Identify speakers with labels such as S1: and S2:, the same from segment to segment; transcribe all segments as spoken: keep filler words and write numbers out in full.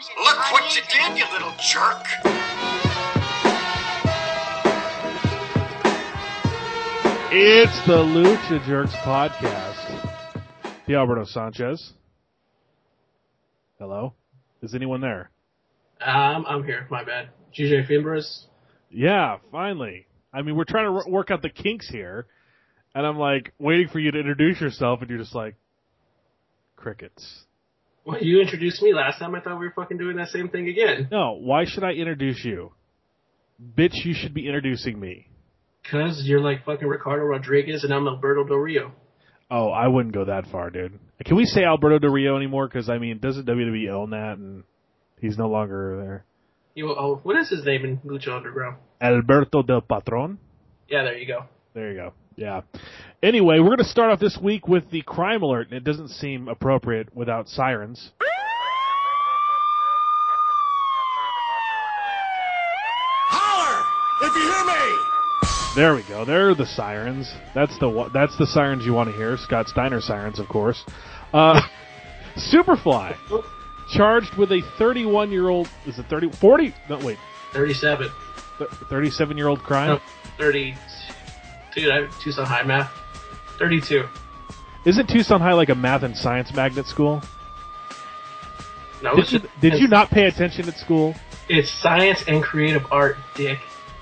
S1: Look what you did, you little jerk.
S2: It's the Lucha Jerks podcast. The Alberto Sanchez. Hello? Is anyone there?
S3: Um, I'm here. My bad. G J Fimbres.
S2: Yeah, finally. I mean, we're trying to r- work out the kinks here, and I'm like waiting for you to introduce yourself, and you're just like, crickets.
S3: Well, you introduced me last time. I thought we were fucking doing that same thing again.
S2: No, why should I introduce you? Bitch, you should be introducing me.
S3: Because you're like fucking Ricardo Rodriguez and I'm Alberto Del Rio.
S2: Oh, I wouldn't go that far, dude. Can we say Alberto Del Rio anymore? Because, I mean, doesn't W W E own that, and he's no longer there?
S3: You, oh, what is his name in Lucha Underground?
S2: Alberto Del Patron?
S3: Yeah, there you go.
S2: There you go. Yeah. Anyway, we're going to start off this week with the crime alert, and it doesn't seem appropriate without sirens.
S1: Holler! If you hear me!
S2: There we go. There are the sirens. That's the one, that's the sirens you want to hear. Scott Steiner sirens, of course. Uh, Superfly, charged with a thirty-one-year-old, is it thirty, forty, no, wait.
S3: thirty-seven.
S2: thirty-seven-year-old crime?
S3: No, thirty. Dude, I have Tucson High math. thirty-two.
S2: Isn't Tucson High like a math and science magnet school?
S3: No,
S2: Did
S3: it's
S2: you,
S3: just,
S2: did
S3: it's,
S2: you not pay attention at school?
S3: It's science and creative art, dick.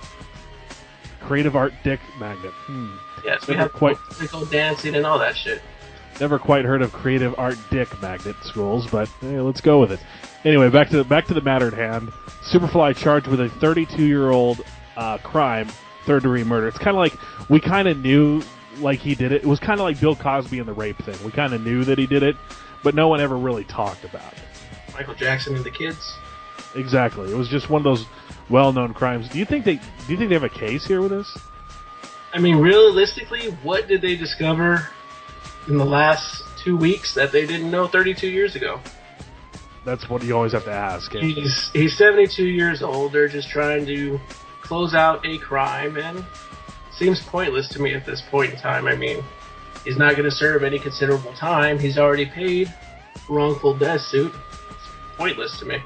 S2: Creative art dick magnet. Hmm.
S3: Yes, we
S2: Never
S3: have
S2: quite-
S3: physical dancing and all that shit.
S2: Never quite heard of creative art dick magnet schools, but hey, let's go with it. Anyway, back to the, back to the matter at hand. Superfly charged with a thirty-two-year-old uh, crime, third-degree murder. It's kind of like we kind of knew like he did it. It was kind of like Bill Cosby and the rape thing. We kind of knew that he did it, but no one ever really talked about it.
S3: Michael Jackson and the kids.
S2: Exactly. It was just one of those well-known crimes. Do you think they do you think they have a case here with this?
S3: I mean, realistically, what did they discover in the last two weeks that they didn't know thirty-two years ago?
S2: That's what you always have to ask. eh?
S3: He's he's seventy-two years old. They're just trying to close out a crime, and it seems pointless to me at this point in time. I mean, he's not going to serve any considerable time. He's already paid wrongful death suit. It's pointless to me.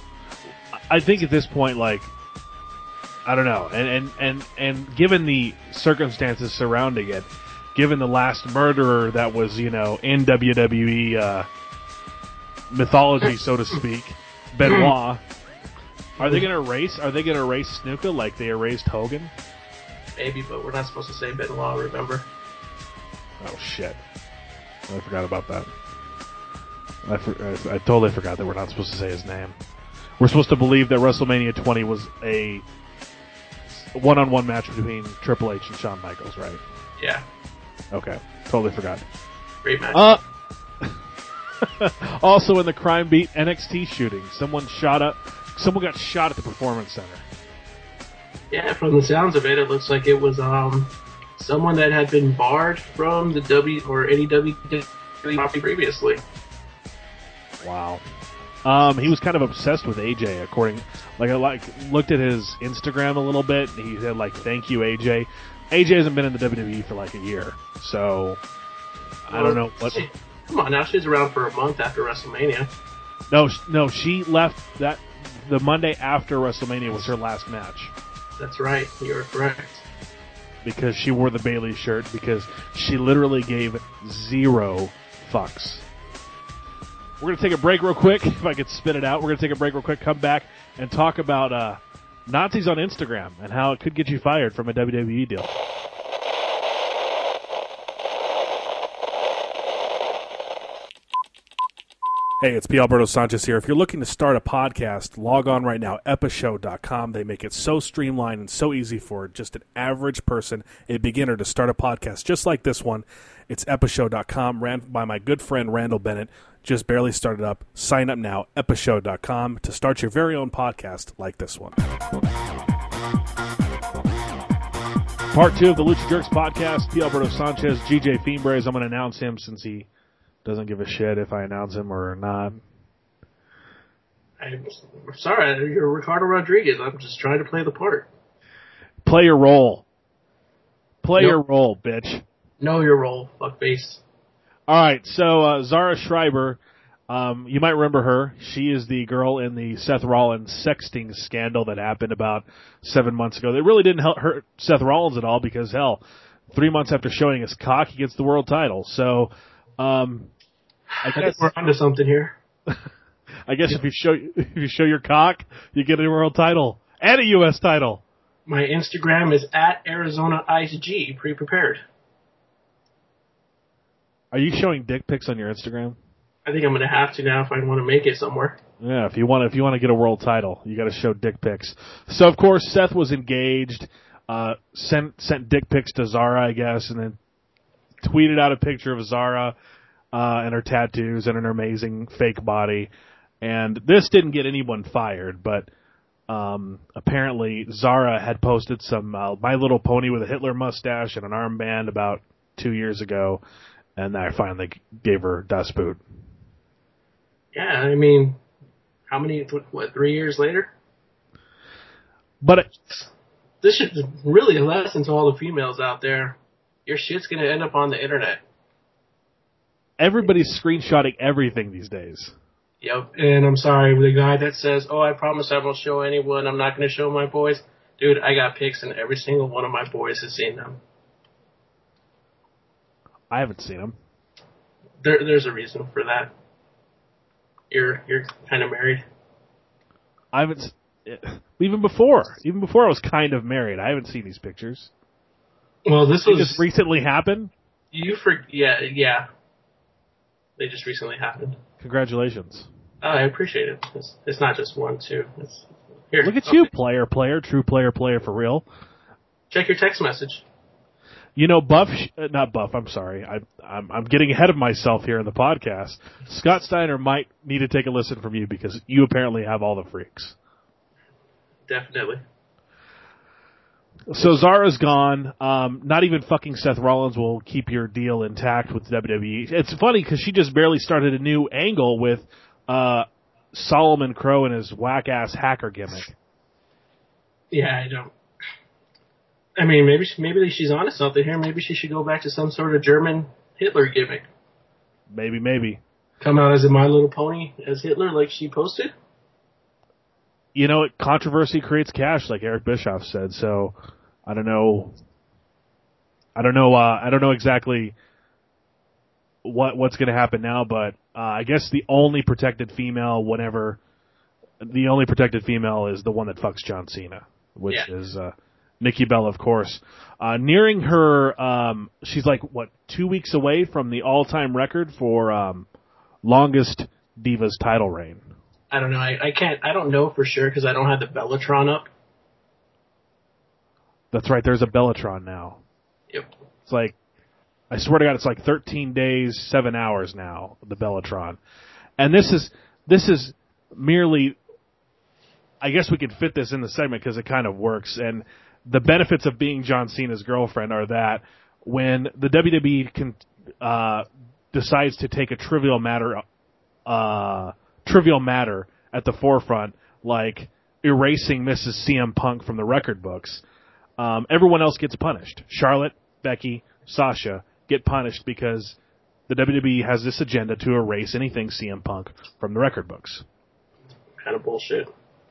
S2: I think at this point, like, I don't know, and and and and given the circumstances surrounding it, given the last murderer that was, you know, in W W E uh, mythology, so to speak, Benoit, are they going to erase? Are they going to erase Snuka like they erased Hogan?
S3: Maybe, but we're not supposed to say Benoit, remember?
S2: Oh shit! I forgot about that. I, for, I, I totally forgot that we're not supposed to say his name. We're supposed to believe that WrestleMania twenty was a one-on-one match between Triple H and Shawn Michaels, right?
S3: Yeah.
S2: Okay, totally forgot.
S3: Great match.
S2: Uh, also in the crime beat, N X T shooting. Someone shot up. Someone got shot at the Performance Center.
S3: Yeah, from the sounds of it, it looks like it was um someone that had been barred from the W or any W W E previously.
S2: Wow. Um, he was kind of obsessed with A J, according, like I like looked at his Instagram a little bit. And he said like, "Thank you, A J." A J hasn't been in the W W E for like a year, so I don't know what.
S3: She, come on, now she's around for a month after WrestleMania.
S2: No, sh- no, she left that the Monday after WrestleMania was her last match
S3: That's right, you're correct.
S2: because she wore the Bayley shirt because she literally gave zero fucks. We're going to take a break real quick. If I could spit it out, we're going to take a break real quick, come back, and talk about uh, Nazis on Instagram and how it could get you fired from a W W E deal. Hey, it's P. Alberto Sanchez here. If you're looking to start a podcast, log on right now, epishow dot com. They make it so streamlined and so easy for just an average person, a beginner, to start a podcast just like this one. It's epishow dot com, ran by my good friend Randall Bennett. Just barely started up. Sign up now, epishow dot com, to start your very own podcast like this one. Part two of the Lucha Jerks podcast, P. Alberto Sanchez, G J Fimbres. I'm going to announce him since he doesn't give a shit if I announce him or not.
S3: I'm sorry, you're Ricardo Rodriguez. I'm just trying to play the part.
S2: Play your role. Play
S3: Nope.
S2: your role, bitch.
S3: Know your role, fuckface.
S2: All right, so uh, Zara Schreiber Um, you might remember her. She is the girl in the Seth Rollins sexting scandal that happened about seven months ago. That really didn't help hurt Seth Rollins at all because, hell, three months after showing his cock, he gets the world title. So, um, I,
S3: I
S2: guess
S3: think we're onto something here.
S2: I guess if you show if you show your cock, you get a world title and a U S title.
S3: My Instagram is at Arizona Ice G. Pre-prepared.
S2: Are you showing dick pics on your Instagram?
S3: I think I'm going to have to now if I want to make it somewhere.
S2: Yeah, if you want to, if you want to get a world title, you got to show dick pics. So of course Seth was engaged, uh, sent sent dick pics to Zara, I guess, and then tweeted out a picture of Zara uh, and her tattoos and her amazing fake body. And this didn't get anyone fired, but um, apparently Zara had posted some uh, My Little Pony with a Hitler mustache and an armband about two years ago, and I finally gave her Das Boot.
S3: Yeah, I mean, how many, what, three years later?
S2: But it,
S3: This should really a lesson to all the females out there. Your shit's going to end up on the internet.
S2: everybody's screenshotting everything these days.
S3: Yep, and I'm sorry, the guy that says, oh, I promise I won't show anyone, I'm not going to show my boys. Dude, I got pics and every single one of my boys has seen them.
S2: I haven't seen them.
S3: There, there's a reason for that. You're you're kind of married.
S2: I haven't, even before, even before I was kind of married, I haven't seen these pictures.
S3: Well, this
S2: Did
S3: was
S2: this recently happen?
S3: you for yeah yeah. They just recently happened.
S2: Congratulations.
S3: Uh, I appreciate it. It's, it's not just one, two. It's, here,
S2: Look at
S3: okay.
S2: you, player, player, true player, player for real.
S3: Check your text message.
S2: You know, Buff, uh, not Buff, I'm sorry. I, I'm, I'm getting ahead of myself here in the podcast. Scott Steiner might need to take a listen from you because you apparently have all the freaks.
S3: Definitely.
S2: So Zara's gone. Um, not even fucking Seth Rollins will keep your deal intact with W W E. It's funny because she just barely started a new angle with uh, Solomon Crow and his whack-ass hacker gimmick.
S3: Yeah, I don't. I mean, maybe she, maybe she's onto something here. Maybe she should go back to some sort of German Hitler gimmick.
S2: Maybe, maybe.
S3: Come out as a My Little Pony as Hitler, like she posted.
S2: You know, controversy creates cash, like Eric Bischoff said. So I don't know. I don't know. Uh, I don't know exactly what what's going to happen now, but uh, I guess the only protected female, whenever the only protected female is the one that fucks John Cena, which
S3: Yeah.
S2: is uh, Nikki Bella, of course. Uh, nearing her, um, she's like what two weeks away from the all-time record for um, longest Divas title reign.
S3: I don't know. I, I can't. I don't know for sure because I don't have the Bellatron up.
S2: That's right. There's a Bellatron now.
S3: Yep.
S2: It's like, I swear to God, it's like thirteen days, seven hours now, the Bellatron. And this is, this is merely, I guess we could fit this in the segment because it kind of works. And the benefits of being John Cena's girlfriend are that when the W W E can, uh, decides to take a trivial matter, uh, trivial matter at the forefront, like erasing Missus C M Punk from the record books, um, everyone else gets punished. Charlotte, Becky, Sasha get punished because the W W E has this agenda to erase anything C M Punk from the record books.
S3: Kind of bullshit.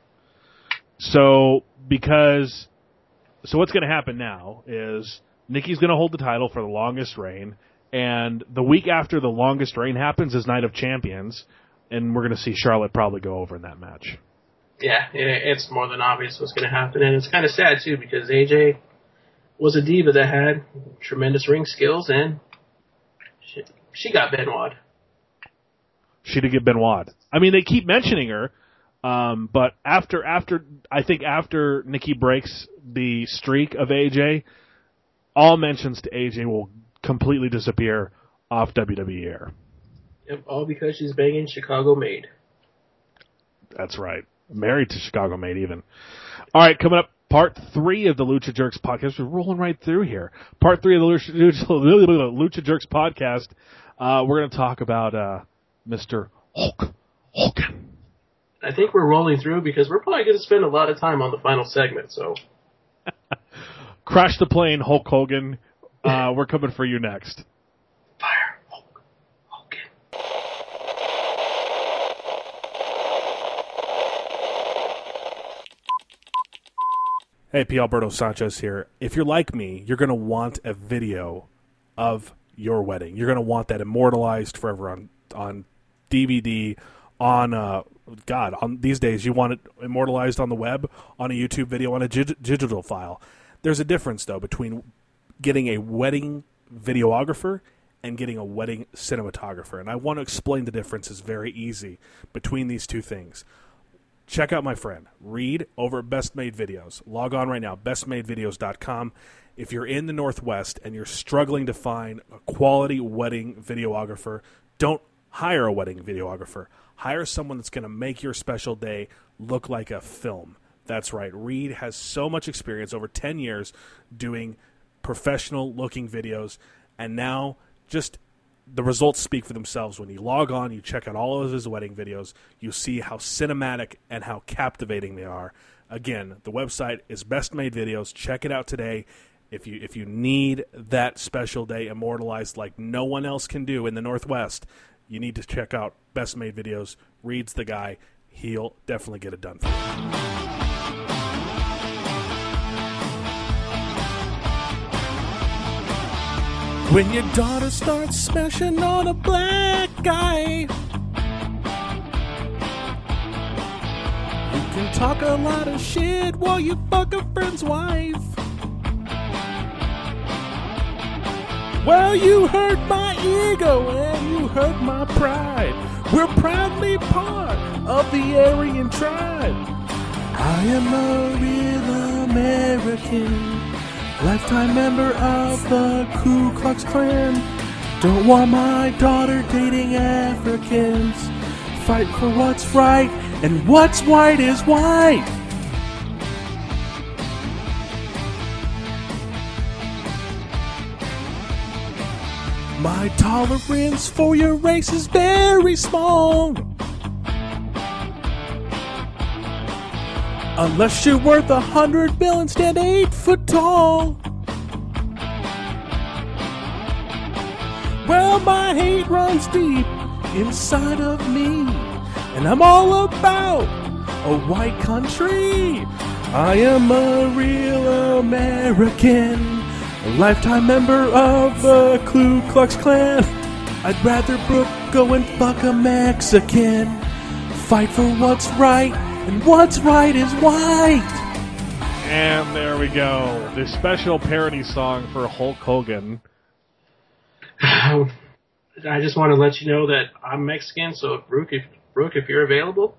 S2: So, because, so what's going to happen now is Nikki's going to hold the title for the longest reign, and the week after the longest reign happens is Night of Champions, and we're going to see Charlotte probably go over in that match.
S3: Yeah, it, it's more than obvious what's going to happen, and it's kind of sad too because A J was a diva that had tremendous ring skills, and she, she got Benoit.
S2: She did get Benoit. I mean, they keep mentioning her, um, but after after I think after Nikki breaks the streak of A J, all mentions to A J will completely disappear off W W E air.
S3: Yep, all because she's banging Chicago Maid.
S2: That's right. Married to Chicago Maid, even. All right, coming up, part three of the Lucha Jerks podcast. We're rolling right through here. Part three of the Lucha, Lucha, Lucha Jerks podcast. Uh, we're going to talk about uh, Mister Hulk Hogan.
S3: I think we're rolling through because we're probably going to spend a lot of time on the final segment. So,
S2: Crash the plane, Hulk Hogan. Uh, we're coming for you next.
S3: fire, Hulk Hogan.
S2: Hey, P. Alberto Sanchez here. If you're like me, you're going to want a video of your wedding. You're going to want that immortalized forever on on D V D, on uh, God, on these days you want it immortalized on the web, on a YouTube video, on a dig- digital file. There's a difference though between getting a wedding videographer and getting a wedding cinematographer, and I want to explain the difference. Is very easy between these two things. Check out my friend Reed over at Best Made Videos. Log on right now, best made videos dot com. If you're in the Northwest and you're struggling to find a quality wedding videographer, don't hire a wedding videographer. Hire someone that's going to make your special day look like a film. That's right. Reed has so much experience, over ten years, doing professional-looking videos, and now just the results speak for themselves. When you log on, you check out all of his wedding videos, you see how cinematic and how captivating they are. Again, the website is Best Made Videos. Check it out today. If you if you need that special day immortalized like no one else can do in the Northwest, you need to check out Best Made Videos. Reed's the guy. He'll definitely get it done for you. When your daughter starts smashing on a black guy, you can talk a lot of shit while you fuck a friend's wife. Well, you hurt my ego and you hurt my pride. We're proudly part of the Aryan tribe. I am a real American, lifetime member of the Ku Klux Klan. Don't want my daughter dating Africans. Fight for what's right, and what's white is white. My tolerance for your race is very small. Unless you're worth a hundred bill and stand eight foot tall. Well, my hate runs deep inside of me, and I'm all about a white country. I am a real American, a lifetime member of the Ku Klux Klan. I'd rather Brooke go and fuck a Mexican. Fight for what's right, and what's right is white. And there we go. The special parody song for Hulk Hogan.
S3: I just want to let you know that I'm Mexican, so if Brooke, if, Brooke, if you're available.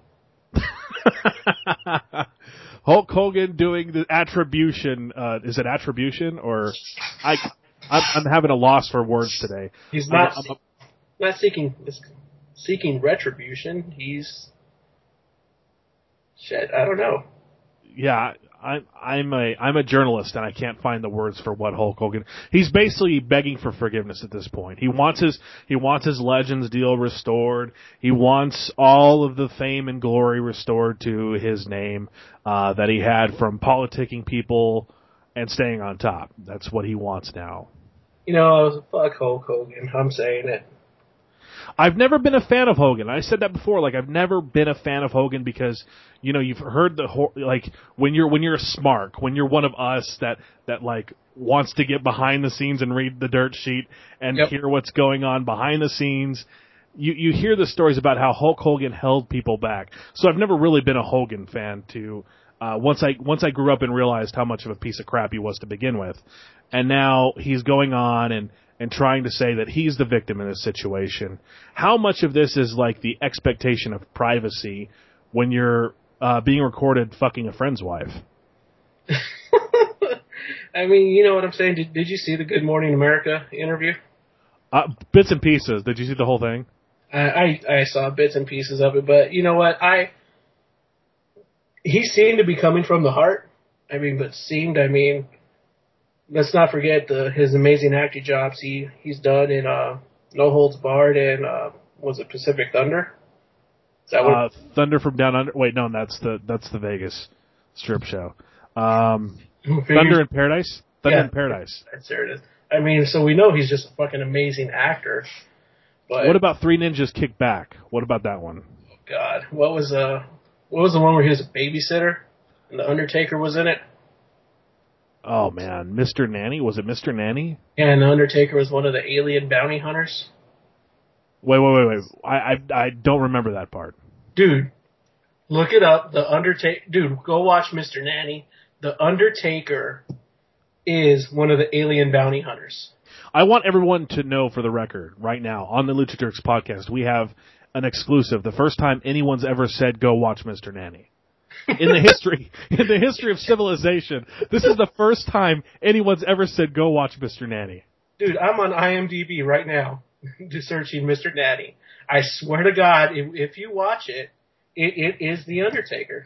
S2: Hulk Hogan doing the attribution. Uh, is it attribution or I? I'm, I'm having a loss for words today.
S3: He's not
S2: I'm, I'm,
S3: not seeking seeking retribution. He's shit. I don't know.
S2: Yeah, I'm I'm a I'm a journalist and I can't find the words for what Hulk Hogan. He's basically begging for forgiveness at this point. He wants his he wants his Legends deal restored. He wants all of the fame and glory restored to his name uh, that he had from politicking people and staying on top. That's what he wants now.
S3: You know, fuck Hulk Hogan. I'm saying it.
S2: I've never been a fan of Hogan. I said that before. Like, I've never been a fan of Hogan because, you know, you've heard the ho- like when you're when you're a smark, when you're one of us that that like wants to get behind the scenes and read the dirt sheet and yep. hear what's going on behind the scenes. You you hear the stories about how Hulk Hogan held people back. So I've never really been a Hogan fan. To uh, once I once I grew up and realized how much of a piece of crap he was to begin with, and now he's going on and. and trying to say that he's the victim in this situation. How much of this is like the expectation of privacy when you're uh, being recorded fucking a friend's wife?
S3: I mean, you know what I'm saying? Did, did you see the Good Morning America interview?
S2: Uh, bits and pieces. Did you see the whole thing?
S3: I, I I saw bits and pieces of it, but you know what? I he seemed to be coming from the heart. I mean, but seemed, I mean... Let's not forget the, his amazing acting jobs he, he's done in uh, No Holds Barred and, uh, was it Pacific Thunder? Is that what
S2: uh, Thunder from Down Under? Wait, no, that's the that's the Vegas strip show. Um, Thunder in Paradise? Thunder
S3: yeah,
S2: in Paradise.
S3: That's, there it is. I mean, so we know he's just a fucking amazing actor. But
S2: what about Three Ninjas Kick Back? What about that one?
S3: Oh, God. What was, uh, what was the one where he was a babysitter and The Undertaker was in it?
S2: Oh man, Mister Nanny? Was it Mister Nanny?
S3: Yeah, and the Undertaker was one of the alien bounty hunters.
S2: Wait, wait, wait, wait. I, I, I don't remember that part.
S3: Dude, look it up. The Undertaker. Dude, go watch Mister Nanny. The Undertaker is one of the alien bounty hunters.
S2: I want everyone to know, for the record, right now, on the Lucha Jerks podcast, we have an exclusive. The first time anyone's ever said, go watch Mister Nanny. In the history, in the history of civilization, this is the first time anyone's ever said, go watch Mister Nanny.
S3: Dude, I'm on IMDb right now, just searching Mister Nanny. I swear to God, if, if you watch it, it, it is The Undertaker.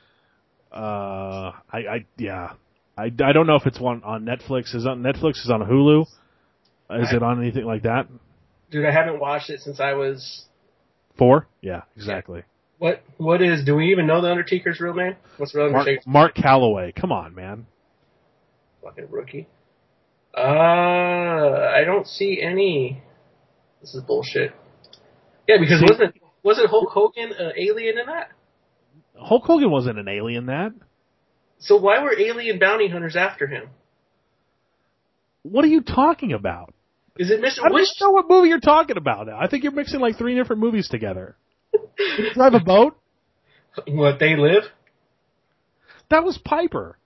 S2: Uh, I, I, yeah. I, I don't know if it's one on Netflix. Is it on Netflix? Is it on Hulu? Is I, it on anything like that?
S3: Dude, I haven't watched it since I was...
S2: Four? Yeah, exactly.
S3: What What is... Do we even know The Undertaker's real name? What's the real Undertaker's
S2: Mark, Mark Calloway. Come on, man.
S3: Fucking rookie. Uh, I don't see any... This is bullshit. Yeah, because see, wasn't wasn't Hulk Hogan an alien in that?
S2: Hulk Hogan wasn't an alien in that.
S3: So why were alien bounty hunters after him?
S2: What are you talking about?
S3: Is it Mister
S2: I don't
S3: Which...
S2: know what movie you're talking about now. I think you're mixing like three different movies together. Did you drive a boat?
S3: What, They Live?
S2: That was Piper.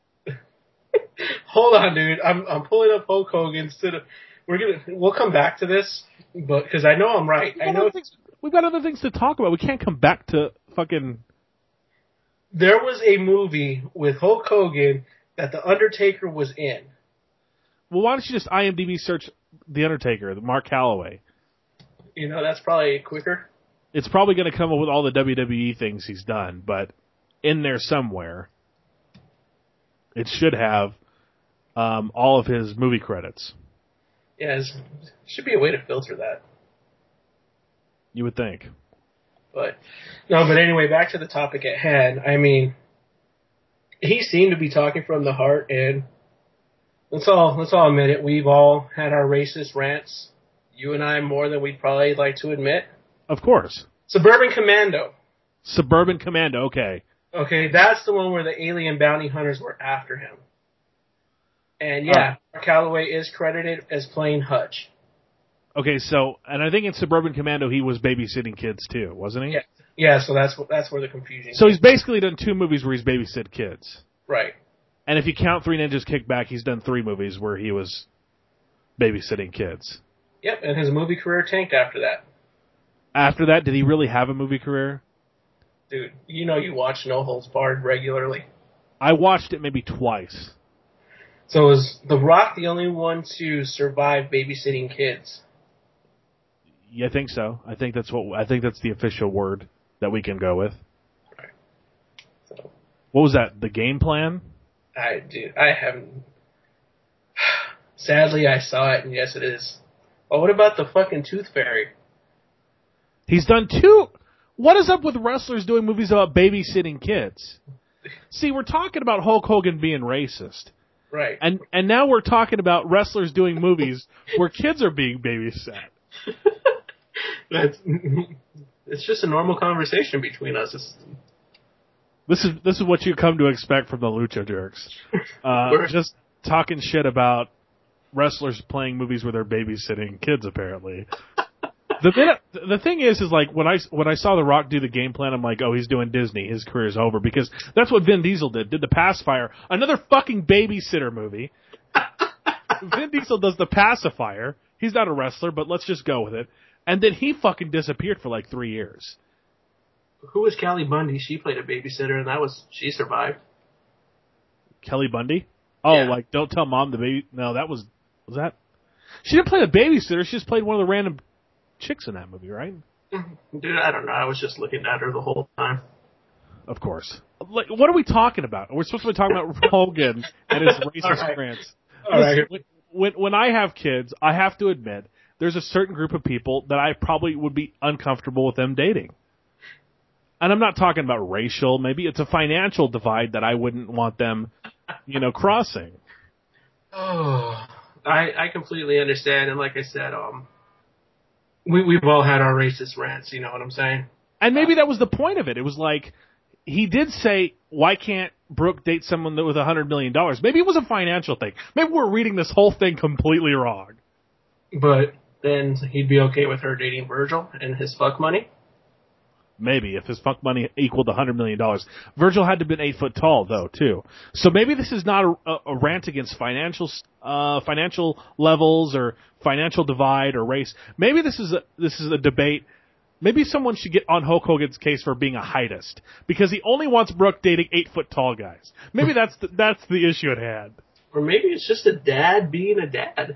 S3: Hold on, dude. I'm I'm pulling up Hulk Hogan instead of... We're gonna we'll come back to this, but because I know I'm right. I know
S2: things, we've got other things to talk about. We can't come back to fucking.
S3: There was a movie with Hulk Hogan that The Undertaker was in.
S2: Well, why don't you just IMDb search The Undertaker, the Mark Calloway?
S3: You know, that's probably quicker.
S2: It's probably going to come up with all the W W E things he's done, but in there somewhere, it should have um, all of his movie credits.
S3: Yeah, there should be a way to filter that.
S2: You would think.
S3: But, no, but anyway, back to the topic at hand. I mean, he seemed to be talking from the heart, and let's all, let's all admit it. We've all had our racist rants. You and I more than we'd probably like to admit.
S2: Of course.
S3: Suburban Commando.
S2: Suburban Commando, okay.
S3: Okay, that's the one where the alien bounty hunters were after him. And yeah, Mark Calloway is credited as playing Hutch.
S2: Okay, so, and I think in Suburban Commando he was babysitting kids too, wasn't he?
S3: Yeah, yeah. So that's that's where the confusion.
S2: So
S3: is.
S2: he's basically done two movies where he's babysit kids.
S3: Right.
S2: And if you count Three Ninjas Kickback, he's done three movies where he was babysitting kids.
S3: Yep, and his movie career tanked after that.
S2: After that, did he really have a movie career?
S3: Dude, you know you watch No Holds Barred regularly.
S2: I watched it maybe twice.
S3: So is The Rock the only one to survive babysitting kids?
S2: Yeah, I think so. I think that's what I think that's the official word that we can go with.
S3: Right. So,
S2: what was that? The game plan?
S3: I dude, I haven't. Sadly, I saw it, and yes, it is. Oh, what about the fucking Tooth Fairy?
S2: He's done two. What is up with wrestlers doing movies about babysitting kids? See, we're talking about Hulk Hogan being racist.
S3: Right.
S2: And and now we're talking about wrestlers doing movies where kids are being babysat.
S3: That's, it's just a normal conversation between us. It's,
S2: this is this is what you come to expect from the Lucha Jerks. Uh, just talking shit about wrestlers playing movies where they're babysitting kids, apparently. The thing, the thing is, is like when I when I saw The Rock do the game plan, I'm like, oh, he's doing Disney. His career's over because that's what Vin Diesel did. Did The Pacifier, another fucking babysitter movie. Vin Diesel does The Pacifier. He's not a wrestler, but let's just go with it. And then he fucking disappeared for like three years.
S3: Who was Kelly Bundy? She played a babysitter, and that was she survived.
S2: Kelly Bundy? Oh,
S3: yeah.
S2: Like Don't Tell Mom the Baby. No, that was was that. She didn't play the babysitter. She just played one of the random chicks in that movie, right?
S3: Dude, I don't know. I was just looking at her the whole time.
S2: Of course. Like, what are we talking about? We're supposed to be talking about Hogan and his racist
S3: right.
S2: rants.
S3: All right.
S2: When when I have kids, I have to admit there's a certain group of people that I probably would be uncomfortable with them dating. And I'm not talking about racial. Maybe it's a financial divide that I wouldn't want them, you know, crossing.
S3: Oh, I I completely understand. And like I said, um. We, we've all had our racist rants, you know what I'm saying?
S2: And maybe that was the point of it. It was like, he did say, why can't Brooke date someone that with a hundred million dollars? Maybe it was a financial thing. Maybe we're reading this whole thing completely wrong.
S3: But then he'd be okay with her dating Virgil and his fuck money?
S2: Maybe, if his fuck money equaled a hundred million dollars. Virgil had to have been eight foot tall, though, too. So maybe this is not a, a rant against financial uh, financial levels or financial divide or race. Maybe this is a, this is a debate. Maybe someone should get on Hulk Hogan's case for being a heightist, because he only wants Brooke dating eight foot tall guys. Maybe that's the, that's the issue at hand.
S3: Or maybe it's just a dad being a dad.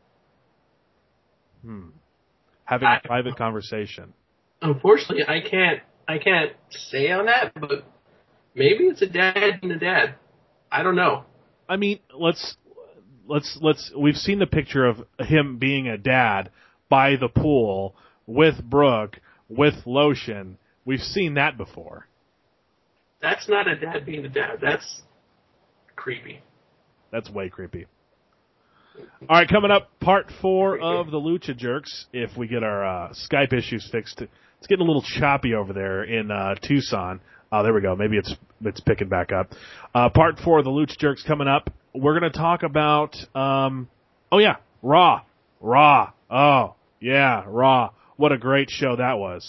S2: Hmm. Having
S3: I,
S2: a private conversation.
S3: Unfortunately, I can't I can't say on that, but maybe it's a dad being a dad. I don't know.
S2: I mean, let's let's let's. We've seen the picture of him being a dad by the pool with Brooke with lotion. We've seen that before.
S3: That's not a dad being a dad. That's creepy.
S2: That's way creepy. All right, coming up, part four of the Lucha Jerks. If we get our uh, Skype issues fixed, it's getting a little choppy over there in uh, Tucson. Oh, there we go. Maybe it's it's picking back up. Uh, part four of the Lucha Jerks coming up. We're going to talk about, um, oh yeah, Raw. Raw. Oh, yeah, Raw. What a great show that was.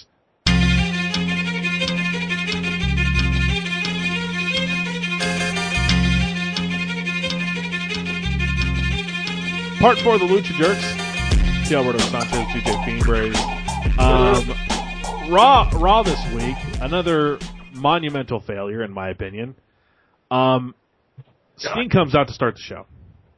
S2: Part four of the Lucha Jerks. T. Alberto Sanchez, G J Fienbrace. Um, Raw, Raw this week. Another monumental failure, in my opinion. Um, Sting comes out to start the show.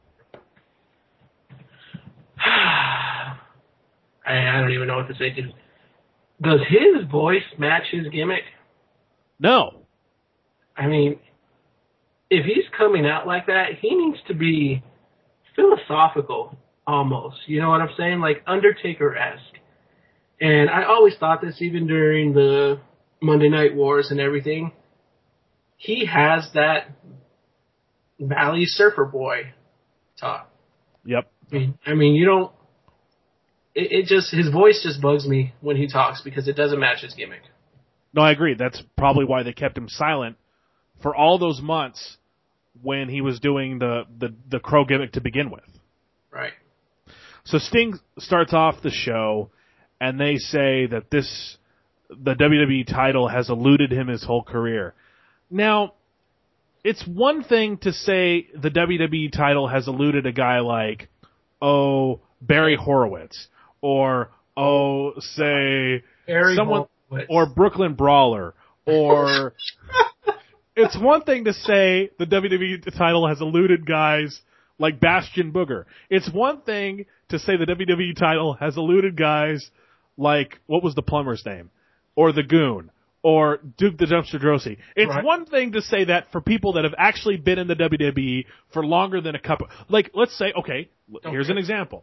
S3: I, I don't even know what to say. Does his voice match his gimmick?
S2: No.
S3: I mean, if he's coming out like that, he needs to be philosophical, almost. You know what I'm saying? Like Undertaker-esque. And I always thought this, even during the Monday Night Wars and everything. He has that Valley Surfer Boy talk.
S2: Yep.
S3: I mean, I mean you don't... It, it just... His voice just bugs me when he talks because it doesn't match his gimmick.
S2: No, I agree. That's probably why they kept him silent for all those months when he was doing the, the, the Crow gimmick to begin with.
S3: Right.
S2: So Sting starts off the show, and they say that this, the W W E title has eluded him his whole career. Now, it's one thing to say the W W E title has eluded a guy like, oh, Barry Horowitz, or, oh, say,
S3: Barry
S2: someone,
S3: Horowitz.
S2: or Brooklyn Brawler, or... It's one thing to say the W W E title has eluded guys like Bastion Booger. It's one thing to say the W W E title has eluded guys like, what was the plumber's name? Or the Goon. Or Duke the Dumpster Drosy. It's
S3: right.
S2: One thing to say that for people that have actually been in the W W E for longer than a couple... Like, let's say, okay, okay. Here's an example.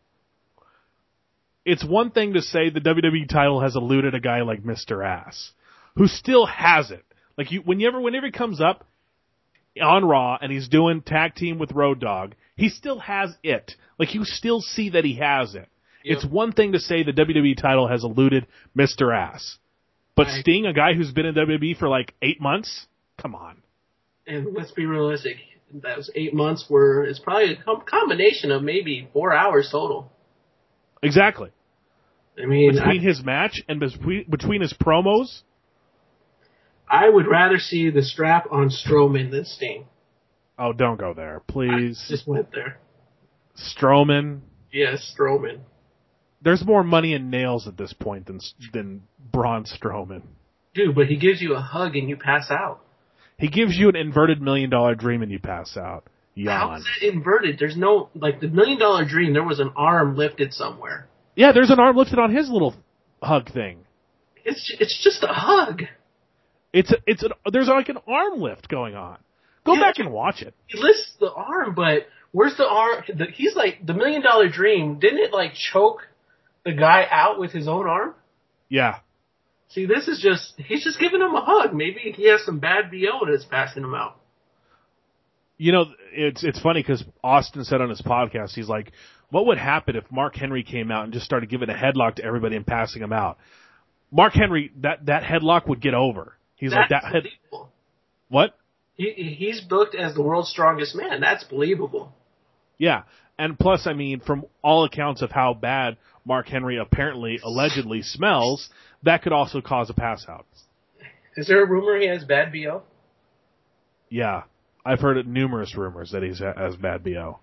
S2: It's one thing to say the W W E title has eluded a guy like Mister Ass, who still has it. Like you, whenever, whenever he comes up on Raw and he's doing tag team with Road Dogg, he still has it. Like you still see that he has it. Yep. It's one thing to say the W W E title has eluded Mister Ass, but right. Sting, a guy who's been in W W E for like eight months, come on.
S3: And let's be realistic. Those eight months were it's probably a combination of maybe four hours total.
S2: Exactly.
S3: I mean,
S2: between
S3: I,
S2: his match and between between his promos.
S3: I would rather see the strap on Strowman than Sting.
S2: Oh, don't go there, please.
S3: I just went there.
S2: Strowman?
S3: Yes, Strowman.
S2: There's more money in nails at this point than than Braun Strowman.
S3: Dude, but he gives you a hug and you pass out.
S2: He gives you an inverted million dollar dream and you pass out. Yawn.
S3: How is that inverted? There's no, like, the million dollar dream, there was an arm lifted somewhere.
S2: Yeah, there's an arm lifted on his little hug thing.
S3: It's it's just a hug.
S2: It's a, it's an, there's like an arm lift going on. Go yeah, back and watch it.
S3: He lifts the arm, but where's the arm? The, he's like, the million dollar dream, didn't it like choke the guy out with his own arm?
S2: Yeah.
S3: See, this is just, he's just giving him a hug. Maybe he has some bad B O that's passing him out.
S2: You know, it's it's funny because Austin said on his podcast, he's like, what would happen if Mark Henry came out and just started giving a headlock to everybody and passing him out? Mark Henry, that, that headlock would get over. He's
S3: That's
S2: like that head.
S3: illegal.
S2: What?
S3: He he's booked as the world's strongest man. That's believable.
S2: Yeah, and plus, I mean, from all accounts of how bad Mark Henry apparently, allegedly smells, that could also cause a pass out.
S3: Is there a rumor he has bad B O?
S2: Yeah, I've heard numerous rumors that he has bad B O.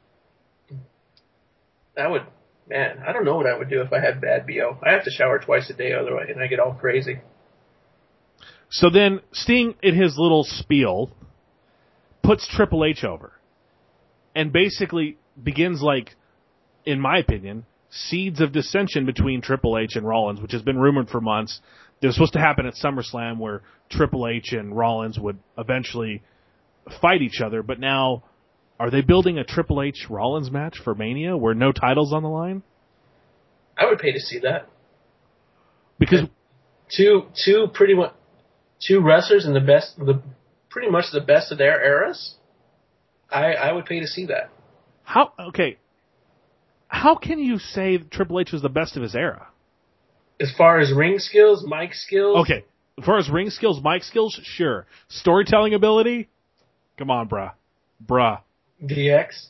S3: That would, man, I don't know what I would do if I had bad B O. I have to shower twice a day otherwise, and I get all crazy.
S2: So then, Sting, in his little spiel, puts Triple H over. And basically begins, like, in my opinion, seeds of dissension between Triple H and Rollins, which has been rumored for months. It was supposed to happen at SummerSlam where Triple H and Rollins would eventually fight each other. But now, are they building a Triple H Rollins match for Mania where no title's on the line?
S3: I would pay to see that.
S2: Because
S3: two two pretty much two wrestlers in the best, the pretty much the best of their eras. I I would pay to see that.
S2: How okay? How can you say Triple H was the best of his era?
S3: As far as ring skills, mic skills.
S2: Okay, as far as ring skills, mic skills, sure. Storytelling ability, come on, bruh, bruh.
S3: D X.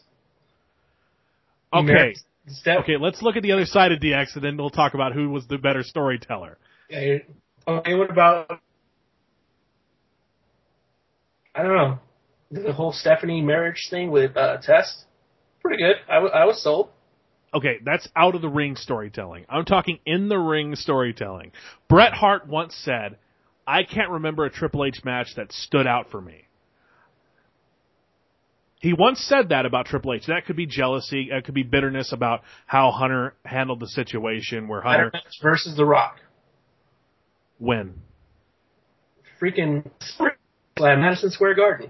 S2: Okay,
S3: Step.
S2: okay. Let's look at the other side of D X, and then we'll talk about who was the better storyteller.
S3: Okay, okay what about? I don't know. The whole Stephanie marriage thing with uh, Test, pretty good. I, w- I was sold.
S2: Okay, that's out of the ring storytelling. I'm talking in the ring storytelling. Bret Hart once said, I can't remember a Triple H match that stood out for me. He once said that about Triple H. That could be jealousy. That could be bitterness about how Hunter handled the situation where Hunter...
S3: Match versus The Rock.
S2: When?
S3: Freaking Slam, Madison Square Garden.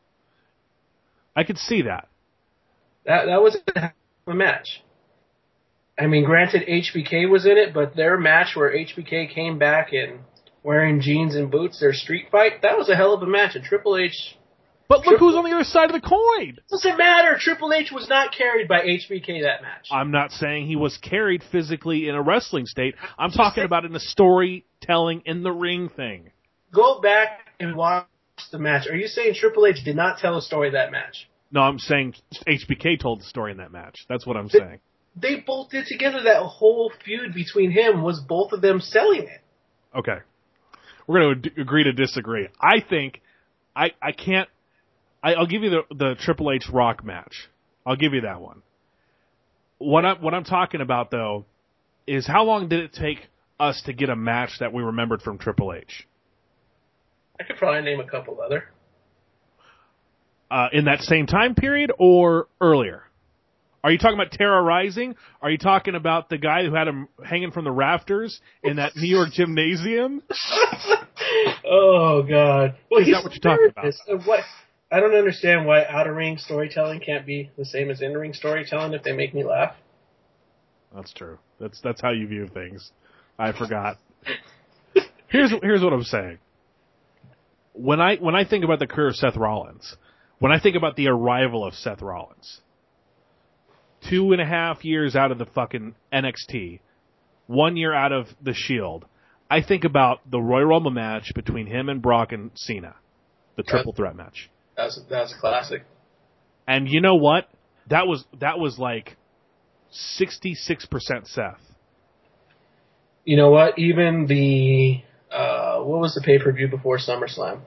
S2: I could see that.
S3: That that was a match. I mean, granted, H B K was in it, but their match where H B K came back and wearing jeans and boots, their street fight, that was a hell of a match. And Triple H...
S2: But look
S3: Triple,
S2: who's on the other side of the coin!
S3: Doesn't matter. Triple H was not carried by H B K that match.
S2: I'm not saying he was carried physically in a wrestling state. I'm talking about in the storytelling, in the ring thing.
S3: Go back and watch the match. Are you saying Triple H did not tell a story that match?
S2: No, I'm saying H B K told the story in that match. That's what I'm saying.
S3: They both did together. That whole feud between him was both of them selling it.
S2: Okay. We're going to d- agree to disagree. I think, I, I can't, I, I'll give you the, the Triple H Rock match. I'll give you that one. What, I, what I'm talking about, though, is how long did it take us to get a match that we remembered from Triple H?
S3: I could probably name a couple other.
S2: Uh, in that same time period or earlier? Are you talking about Terra Rising? Are you talking about the guy who had him hanging from the rafters in that New York gymnasium?
S3: Oh, God. Well,
S2: Is that what you're talking about?
S3: Uh, what? I don't understand why out-of-ring storytelling can't be the same as in-ring storytelling if they make me laugh.
S2: That's true. That's that's how you view things. I forgot. Here's here's what I'm saying. When I when I think about the career of Seth Rollins, when I think about the arrival of Seth Rollins, two and a half years out of the fucking N X T, one year out of the Shield, I think about the Royal Rumble match between him and Brock and Cena, the triple threat match.
S3: That was that was a classic.
S2: And you know what? That was that was like sixty-six percent Seth.
S3: You know what? Even the uh, what was the pay per view before SummerSlam?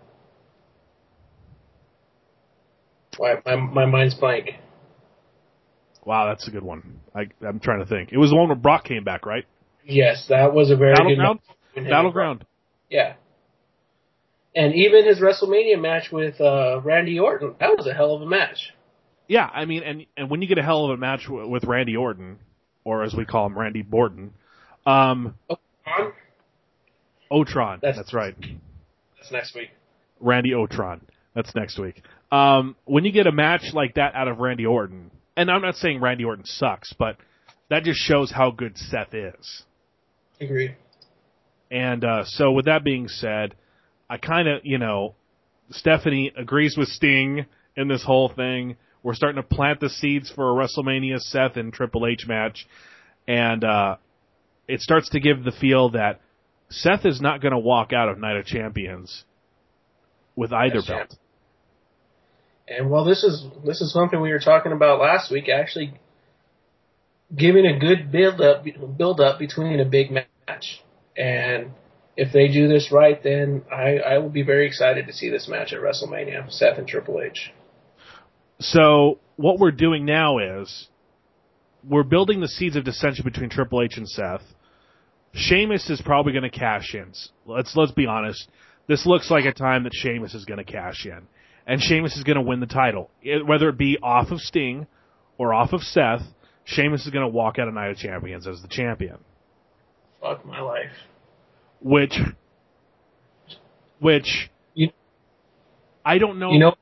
S3: Why my my mind's blank.
S2: Wow, that's a good one. I, I'm trying to think. It was the one where Brock came back, right?
S3: Yes, that was a very
S2: Battleground?
S3: good match.
S2: Battleground.
S3: Yeah. And even his WrestleMania match with uh, Randy Orton, that was a hell of a match.
S2: Yeah, I mean, and and when you get a hell of a match w- with Randy Orton, or as we call him, Randy Borton, um,
S3: Otron?
S2: Otron,
S3: That's,
S2: that's right.
S3: That's next week.
S2: Randy Otron, that's next week. Um, when you get a match like that out of Randy Orton, and I'm not saying Randy Orton sucks, but that just shows how good Seth is.
S3: Agreed.
S2: And uh, so with that being said, I kind of, you know, Stephanie agrees with Sting in this whole thing. We're starting to plant the seeds for a WrestleMania Seth and Triple H match. And uh, it starts to give the feel that Seth is not going to walk out of Night of Champions with either
S3: Yes,
S2: belt.
S3: And well, this is this is something we were talking about last week. Actually, giving a good build up build up between a big match, and if they do this right, then I, I will be very excited to see this match at WrestleMania, Seth and Triple H.
S2: So what we're doing now is we're building the seeds of dissension between Triple H and Seth. Sheamus is probably going to cash in. Let's let's be honest. This looks like a time that Sheamus is going to cash in, and Sheamus is going to win the title, it, whether it be off of Sting or off of Seth. Sheamus is going to walk out of Night of Champions as the champion.
S3: Fuck my life.
S2: Which, which,
S3: you,
S2: I don't know.
S3: You know.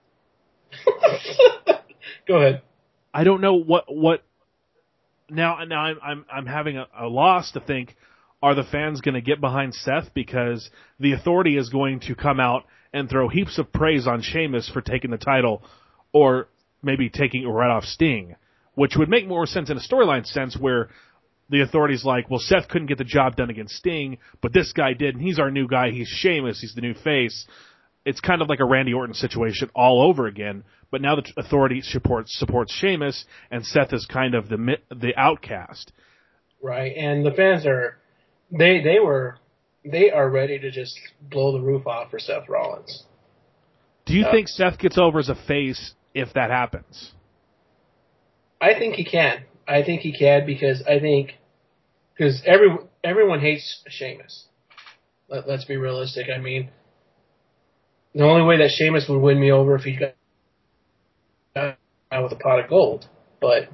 S3: Go ahead.
S2: I don't know what what. Now, now I'm I'm I'm having a, a loss to think. Are the fans going to get behind Seth because the Authority is going to come out and throw heaps of praise on Sheamus for taking the title, or maybe taking it right off Sting, which would make more sense in a storyline sense where the Authority's like, well, Seth couldn't get the job done against Sting, but this guy did, and he's our new guy. He's Sheamus. He's the new face. It's kind of like a Randy Orton situation all over again, but now the Authority supports supports Sheamus, and Seth is kind of the the outcast.
S3: Right, and the fans are they they were they are ready to just blow the roof off for Seth Rollins.
S2: Do you
S3: uh,
S2: think Seth gets over as a face if that happens?
S3: I think he can. I think he can because I think because every everyone hates Sheamus. Let, let's be realistic. I mean, the only way that Sheamus would win me over if he got out with a pot of gold, but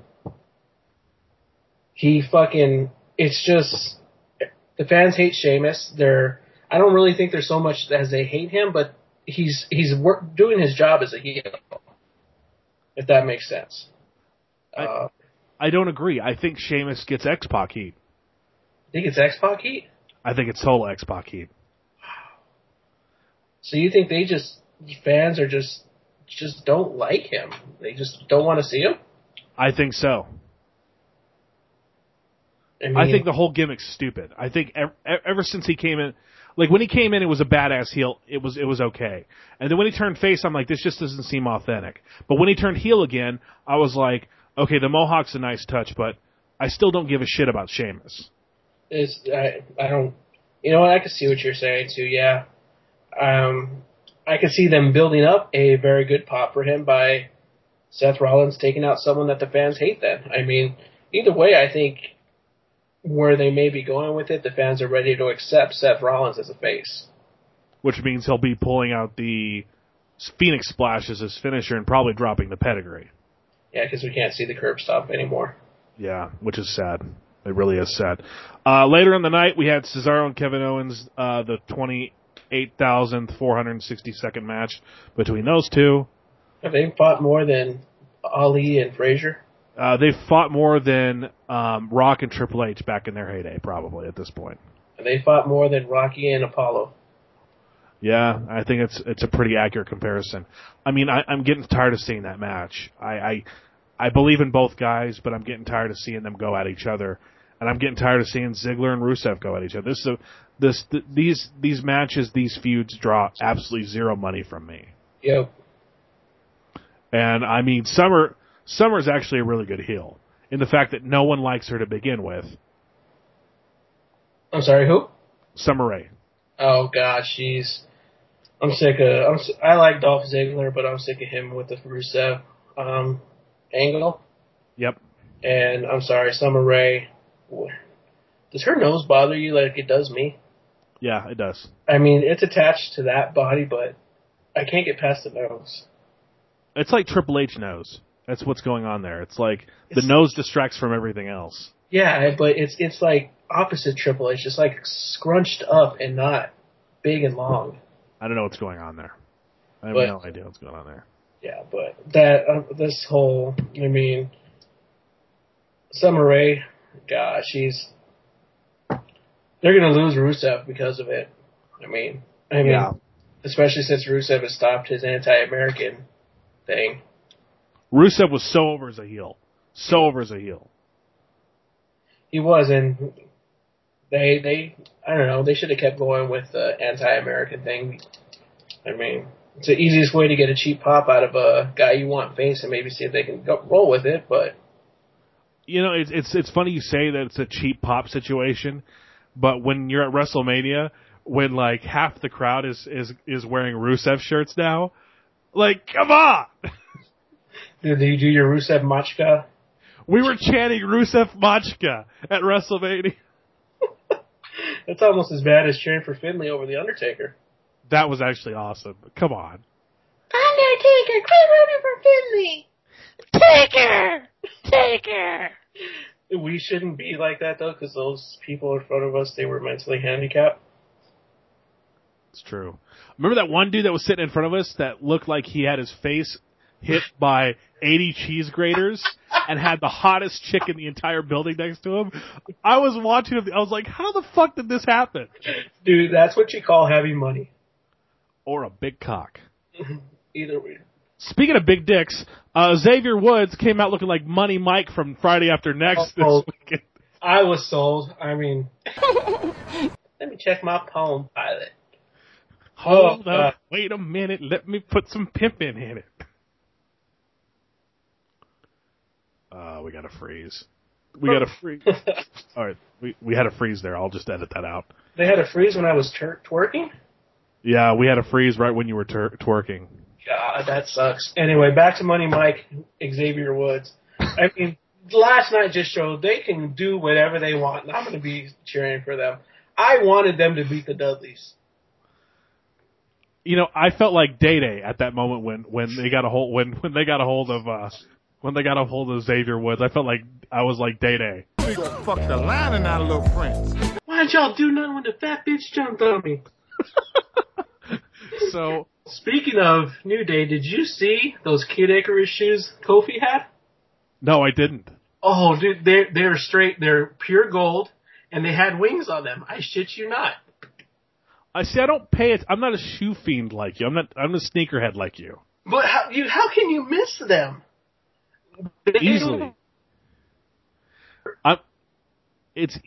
S3: he fucking it's just the fans hate Sheamus. They're I don't really think there's so much as they hate him, but he's he's work, doing his job as a heel. If that makes sense.
S2: I,
S3: Uh,
S2: I don't agree. I think Sheamus gets X-Pac heat.
S3: think it's X-Pac heat?
S2: I think it's total X-Pac heat.
S3: So you think they just fans are just just don't like him? They just don't want to see him?
S2: I think so.
S3: I, mean,
S2: I think the whole gimmick's stupid. I think ever, ever since he came in, like when he came in, it was a badass heel. It was it was okay. And then when he turned face, I'm like, this just doesn't seem authentic. But when he turned heel again, I was like, okay, the Mohawk's a nice touch, but I still don't give a shit about Sheamus.
S3: It's, I, I don't. You know what? I can see what you're saying too. Yeah, um, I can see them building up a very good pop for him by Seth Rollins taking out someone that the fans hate. Then, I mean, either way, I think where they may be going with it, the fans are ready to accept Seth Rollins as a face.
S2: Which means he'll be pulling out the Phoenix Splash as his finisher and probably dropping the pedigree.
S3: Yeah, because we can't see the curb stop anymore.
S2: Yeah, which is sad. It really is sad. Uh, later in the night, we had Cesaro and Kevin Owens, uh, the twenty-eight thousand four hundred sixty-second match between those two.
S3: Have they fought more than Ali and Frazier?
S2: Uh, they fought more than um, Rock and Triple H back in their heyday, probably, at this point.
S3: They fought more than Rocky and Apollo.
S2: Yeah, I think it's it's a pretty accurate comparison. I mean, I, I'm getting tired of seeing that match. I, I I believe in both guys, but I'm getting tired of seeing them go at each other, and I'm getting tired of seeing Ziggler and Rusev go at each other. This is a, this th- these these matches, these feuds draw absolutely zero money from me.
S3: Yep.
S2: And I mean, Summer Summer's actually a really good heel in the fact that no one likes her to begin with.
S3: I'm sorry, who?
S2: Summer Rae.
S3: Oh God, she's. I'm sick of. I'm. si- I like Dolph Ziggler, but I'm sick of him with the Rusev um, angle.
S2: Yep.
S3: And I'm sorry, Summer Rae. Does her nose bother you like it does me?
S2: Yeah, it does.
S3: I mean, it's attached to that body, but I can't get past the nose.
S2: It's like Triple H nose. That's what's going on there. It's like the
S3: It's-
S2: nose distracts from everything else.
S3: Yeah, but it's it's like opposite Triple H, just like scrunched up and not big and long.
S2: I don't know what's going on there. I have
S3: But-
S2: no idea what's going on there.
S3: Yeah, but that uh, this whole, I mean, Summer Rae, God, she's they're gonna lose Rusev because of it. I mean, I mean,
S2: Yeah.
S3: especially since Rusev has stopped his anti-American thing.
S2: Rusev was so over as a heel. So over as a heel.
S3: He was, and they they I don't know, they should have kept going with the anti-American thing. I mean, it's the easiest way to get a cheap pop out of a guy you want face and maybe see if they can go, roll with it. But
S2: you know, it's it's it's funny you say that it's a cheap pop situation, but when you're at WrestleMania, when like half the crowd is is is wearing Rusev shirts now, like come on.
S3: Did you do your Rusev Machka?
S2: We were chanting Rusev Machka at WrestleMania.
S3: That's almost as bad as cheering for Finlay over The Undertaker.
S2: That was actually awesome. Come on.
S3: Undertaker, quit rooting for Finlay! Taker! Taker! We shouldn't be like that, though, because those people in front of us, they were mentally handicapped.
S2: It's true. Remember that one dude that was sitting in front of us that looked like he had his face hit by eighty cheese graters and had the hottest chick in the entire building next to him? I was watching him. I was like, how the fuck did this happen?
S3: Dude, that's what you call having money.
S2: Or a big cock.
S3: Either way.
S2: Speaking of big dicks, uh, Xavier Woods came out looking like Money Mike from Friday After Next
S3: oh,
S2: this weekend.
S3: I was sold. I mean, let me check my Palm Pilot.
S2: Hold
S3: oh,
S2: up.
S3: uh,
S2: Wait a minute. Let me put some pimpin' in it. Uh, we got to freeze. We got to freeze. All right, we we had a freeze there. I'll just edit that out.
S3: They had a freeze when I was tur- twerking?
S2: Yeah, we had a freeze right when you were tur- twerking.
S3: God, that sucks. Anyway, back to Money Mike, Xavier Woods. I mean, last night just showed they can do whatever they want, and I'm going to be cheering for them. I wanted them to beat the Dudleys.
S2: You know, I felt like Day Day at that moment when, when they got a hold when when they got a hold of uh, when they got a hold of Xavier Woods. I felt like I was like Day Day.
S4: Fuck the line and our little friends.
S3: Why'd y'all do nothing when the fat bitch jumped on me?
S2: So,
S3: speaking of New Day, did you see those Kid Icarus shoes Kofi had?
S2: No, I didn't.
S3: Oh, dude, they're, they're straight, they're pure gold, and they had wings on them. I shit you not.
S2: I see. I don't pay it. I'm not a shoe fiend like you. I'm not. I'm a sneakerhead like you.
S3: But how you? How can you miss them? They
S2: Easily. I'm. It's.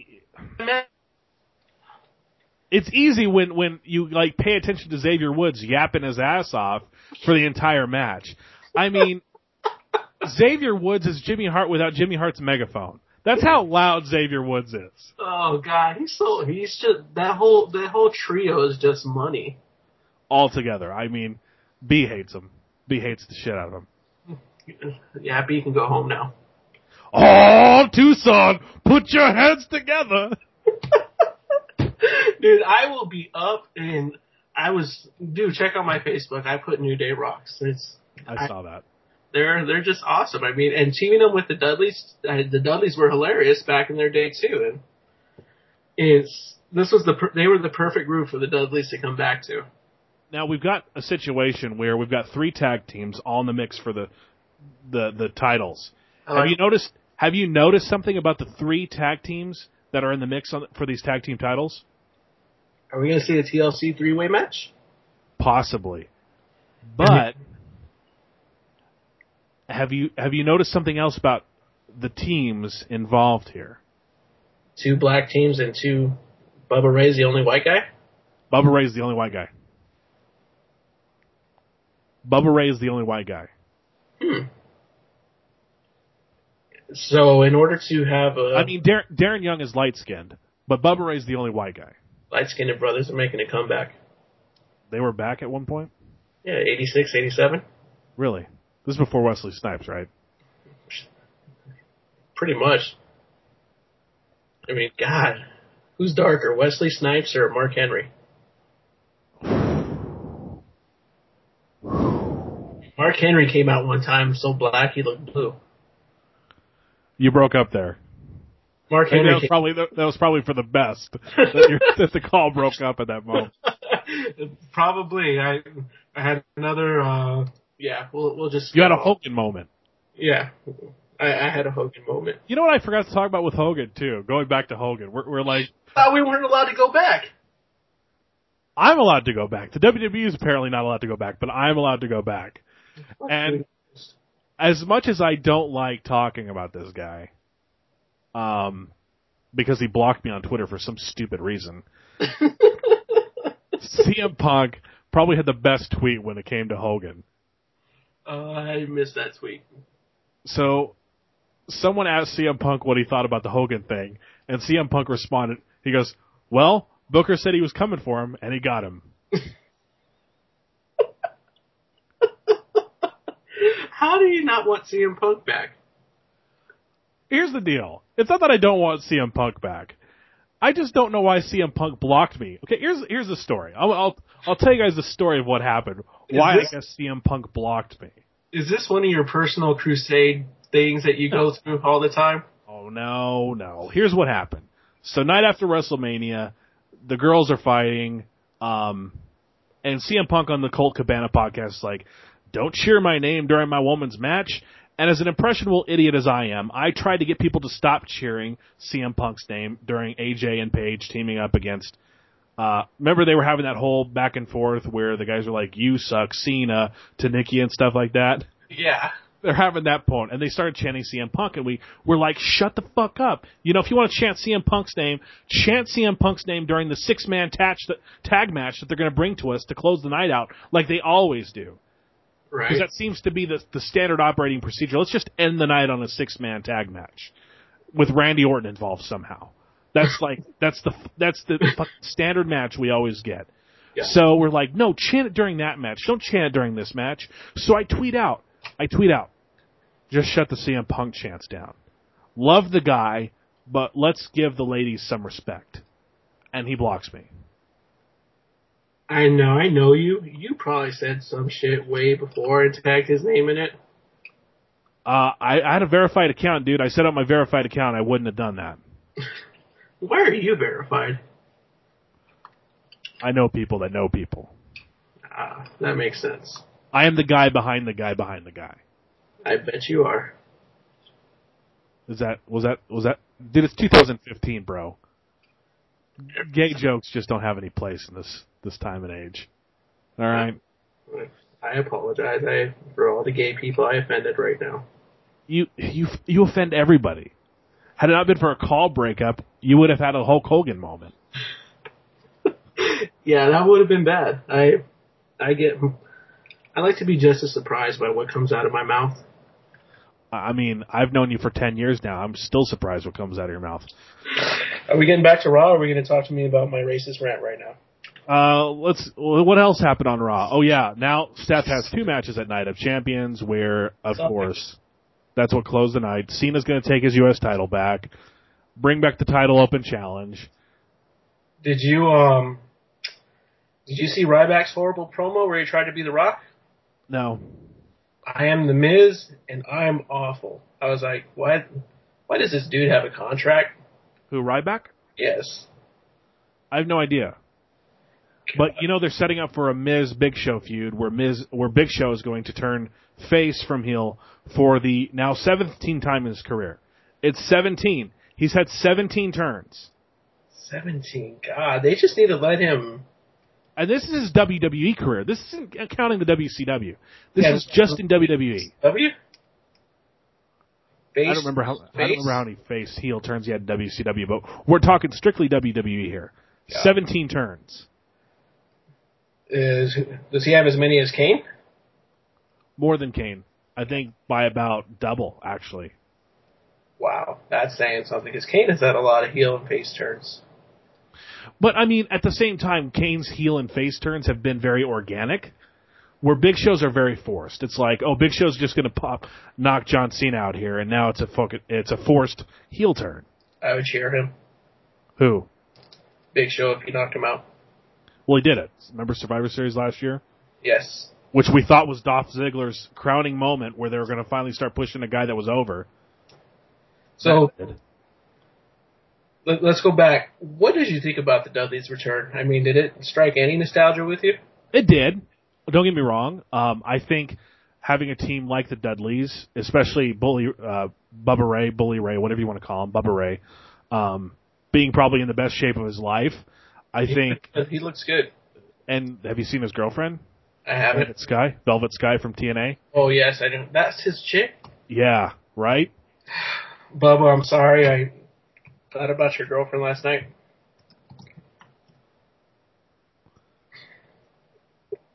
S2: It's easy when, when you like pay attention to Xavier Woods yapping his ass off for the entire match. I mean, Xavier Woods is Jimmy Hart without Jimmy Hart's megaphone. That's how loud Xavier Woods is.
S3: Oh God, he's so he's just that whole that whole trio is just money.
S2: Altogether, I mean, B hates him. B hates the shit out of him.
S3: Yeah, B can go home now.
S2: Oh, Tucson, put your heads together.
S3: Dude, I will be up and I was dude. Check out my Facebook. I put New Day rocks. It's
S2: I saw that.
S3: They're they're just awesome. I mean, and teaming them with the Dudleys, uh, the Dudleys were hilarious back in their day too. And it's this was the per- they were the perfect group for the Dudleys to come back to.
S2: Now we've got a situation where we've got three tag teams all in the mix for the the the titles.
S3: Like,
S2: have you noticed? Have you noticed something about the three tag teams that are in the mix on, for these tag team titles?
S3: Are we going to see a T L C three-way match?
S2: Possibly, but. Have you have you noticed something else about the teams involved here?
S3: Two black teams and two Bubba Ray's the only white guy?
S2: Bubba Ray's the only white guy. Bubba Ray is the only white guy.
S3: Hmm. So in order to have a...
S2: I mean, Dar- Darren Young is light-skinned, but Bubba Ray's the only white guy.
S3: Light-skinned brothers are making a comeback.
S2: They were back at one point?
S3: Yeah, eighty-six, eighty-seven.
S2: Really? This is before Wesley Snipes, right?
S3: Pretty much. I mean, God, who's darker, Wesley Snipes or Mark Henry? Mark Henry came out one time so black he looked blue.
S2: You broke up there.
S3: Mark
S2: Maybe
S3: Henry
S2: that was
S3: came-
S2: probably that was probably for the best that, your, that the call broke up at that moment.
S3: Probably. I I had another. Uh, yeah, we'll we'll just.
S2: You had a Hogan moment.
S3: Yeah, I, I had a Hogan moment.
S2: You know what I forgot to talk about with Hogan too? Going back to Hogan, we're, we're like,
S3: I thought we weren't allowed to go back.
S2: I'm allowed to go back. The W W E is apparently not allowed to go back, but I'm allowed to go back. And as much as I don't like talking about this guy, um, because he blocked me on Twitter for some stupid reason, C M Punk probably had the best tweet when it came to Hogan.
S3: Uh, I missed that tweet.
S2: So, someone asked C M Punk what he thought about the Hogan thing, and C M Punk responded, he goes, well, Booker said he was coming for him, and he got him.
S3: How do you not want C M Punk back?
S2: Here's the deal. It's not that I don't want C M Punk back. I just don't know why C M Punk blocked me. Okay, here's here's the story. I'll I'll, I'll tell you guys the story of what happened.
S3: Is
S2: Why
S3: this,
S2: I guess C M Punk blocked me.
S3: Is this one of your personal crusade things that you go through all the time?
S2: Oh, no, no. Here's what happened. So night after WrestleMania, the girls are fighting, um, and C M Punk on the Colt Cabana podcast is like, don't cheer my name during my woman's match. And as an impressionable idiot as I am, I tried to get people to stop cheering C M Punk's name during A J and Paige teaming up against, uh, remember they were having that whole back and forth where the guys were like, you suck, Cena, to Nikki and stuff like that?
S3: Yeah.
S2: They're having that point, and they started chanting C M Punk, and we were like, shut the fuck up. You know, if you want to chant C M Punk's name, chant C M Punk's name during the six-man tag, tag match that they're going to bring to us to close the night out, like they always do.
S3: Right.
S2: Because that seems to be the, the standard operating procedure. Let's just end the night on a six-man tag match with Randy Orton involved somehow. That's like, that's the, that's the standard match we always get.
S3: Yeah.
S2: So we're like, no, chant it during that match. Don't chant it during this match. So I tweet out, I tweet out, just shut the C M Punk chants down. Love the guy, but let's give the ladies some respect. And he blocks me.
S3: I know, I know you. You probably said some shit way before and tagged his name in it.
S2: Uh, I, I had a verified account, dude. I set up my verified account. I wouldn't have done that.
S3: Why are you verified?
S2: I know people that know people.
S3: Ah, that makes sense.
S2: I am the guy behind the guy behind the guy.
S3: I bet you are.
S2: Is that, was that, was that, dude, it's two thousand fifteen, bro. Gay jokes just don't have any place in this, this time and age. Alright?
S3: I apologize I, for all the gay people I offended right now.
S2: You, you, you offend everybody. Had it not been for a call breakup, you would have had a Hulk Hogan moment.
S3: Yeah, that would have been bad. I, I get, I like to be just as surprised by what comes out of my mouth.
S2: I mean, I've known you for ten years now. I'm still surprised what comes out of your mouth.
S3: Are we getting back to Raw, or are we going to talk to me about my racist rant right now?
S2: Uh, let's, what else happened on Raw? Oh yeah, now Steph has two matches at Night of Champions where, of course, that's what closed the night. Cena's going to take his U S title back, bring back the title open challenge.
S3: Did you, um, did you see Ryback's horrible promo where he tried to be The Rock?
S2: No.
S3: I am The Miz, and I'm awful. I was like, what? Why does this dude have a contract?
S2: Who, Ryback?
S3: Yes.
S2: I have no idea. But, you know, they're setting up for a Miz Big Show feud where Miz, where Big Show is going to turn face from heel for the now seventeenth time in his career. It's seventeen. He's had seventeen turns.
S3: seventeen. God, they just need to let him.
S2: And this is his W W E career. This isn't counting the W C W. This
S3: Yeah,
S2: is just in W W E.
S3: W? Face,
S2: I don't remember how
S3: face?
S2: I don't remember how many face heel turns he had in W C W, but we're talking strictly W W E here.
S3: Yeah.
S2: Seventeen turns.
S3: Is, does he have as many as Kane?
S2: More than Kane. I think by about double, actually.
S3: Wow, that's saying something, because Kane has had a lot of heel and face turns.
S2: But, I mean, at the same time, Kane's heel and face turns have been very organic, where Big Shows are very forced. It's like, oh, Big Show's just going to pop, knock John Cena out here, and now it's a fucking, it's a forced heel turn.
S3: I would cheer him.
S2: Who?
S3: Big Show if he knocked him out.
S2: Well, he did it. Remember Survivor Series last year?
S3: Yes.
S2: Which we thought was Dolph Ziggler's crowning moment, where they were going to finally start pushing a guy that was over.
S3: So, let, let's go back. What did you think about the Dudley's return? I mean, did it strike any nostalgia with you?
S2: It did. Don't get me wrong. Um, I think having a team like the Dudleys, especially Bully, uh, Bubba Ray, Bully Ray, whatever you want to call him, Bubba Ray, um, being probably in the best shape of his life, I
S3: he,
S2: think.
S3: He looks good. And
S2: have you seen his girlfriend?
S3: I haven't.
S2: Velvet Sky? Velvet Sky from T N A?
S3: Oh, yes, I do. That's his chick?
S2: Yeah, right?
S3: Bubba, I'm sorry. I thought about your girlfriend last night.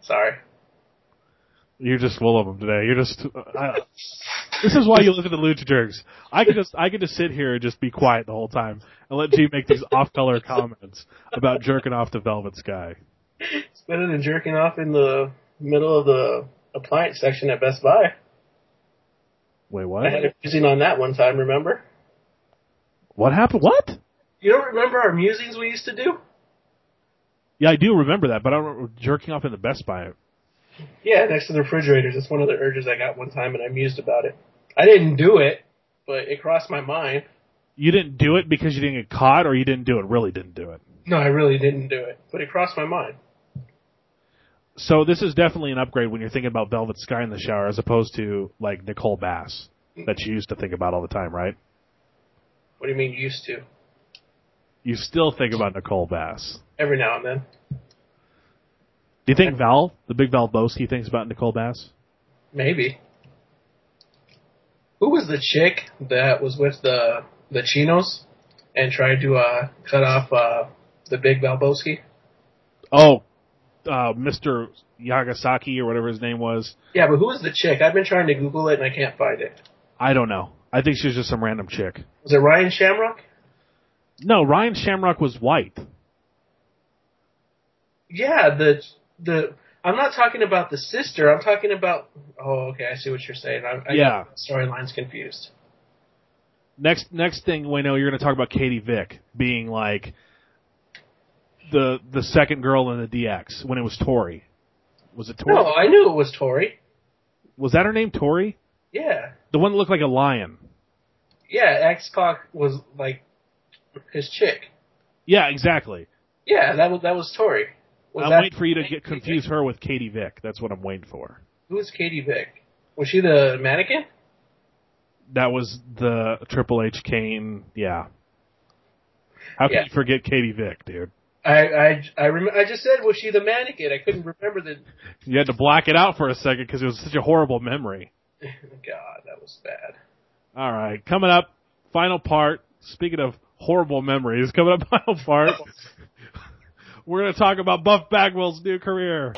S3: Sorry.
S2: You're just full of them today. You're just. Uh, this is why you listen to Lucha Jerks. I could just, I could just sit here and just be quiet the whole time and let G make these off-color comments about jerking off to Velvet Sky.
S3: It's better than jerking off in the middle of the appliance section at Best Buy.
S2: Wait, what?
S3: I had a musing on that one time. Remember?
S2: What happened? What?
S3: You don't remember our musings we used to do?
S2: Yeah, I do remember that, but I don't remember jerking off in the Best Buy.
S3: Yeah, next to the refrigerators. That's one of the urges I got one time, and I mused about it. I didn't do it, but it crossed my mind.
S2: You didn't do it because you didn't get caught, or you didn't do it, really didn't do it?
S3: No, I really didn't do it, but it crossed my mind.
S2: So this is definitely an upgrade when you're thinking about Velvet Sky in the shower, as opposed to, like, Nicole Bass, that you used to think about all the time, right?
S3: What do you mean used to?
S2: You still think about Nicole Bass.
S3: Every now and then.
S2: Do you think Val, the big Val Boski, thinks about Nicole Bass?
S3: Maybe. Who was the chick that was with the the Chinos and tried to uh, cut off uh, the big Valboski?
S2: Oh, uh, Mister Yagasaki or whatever his name was.
S3: Yeah, but who was the chick? I've been trying to Google it and I can't find it.
S2: I don't know. I think she was just some random chick.
S3: Was it Ryan Shamrock?
S2: No, Ryan Shamrock was white.
S3: Yeah, the the. I'm not talking about the sister. I'm talking about. Oh, okay. I see what you're saying. I, I
S2: Yeah.
S3: got storylines confused.
S2: Next, next thing we know, you're going to talk about Katie Vick being like the the second girl in the D X when it was Tori. Was it Tori?
S3: No, I knew it was Tori.
S2: Was that her name, Tori?
S3: Yeah.
S2: The one that looked like a lion.
S3: Yeah, X-Pac was like his chick.
S2: Yeah, exactly.
S3: Yeah, that was that was Tori. Was
S2: I'm
S3: that
S2: waiting for you to get confuse her with Katie Vick. That's what I'm waiting for.
S3: Who is Katie Vick? Was she the mannequin?
S2: That was the Triple H Kane. Yeah. How can
S3: Yeah.
S2: you forget Katie Vick, dude?
S3: I I I, rem- I just said, was she the mannequin? I couldn't remember the.
S2: You had to black it out for a second because it was such a horrible memory.
S3: God, that was bad.
S2: All right, coming up, final part. Speaking of horrible memories, coming up, final part. We're going to talk about Buff Bagwell's new career.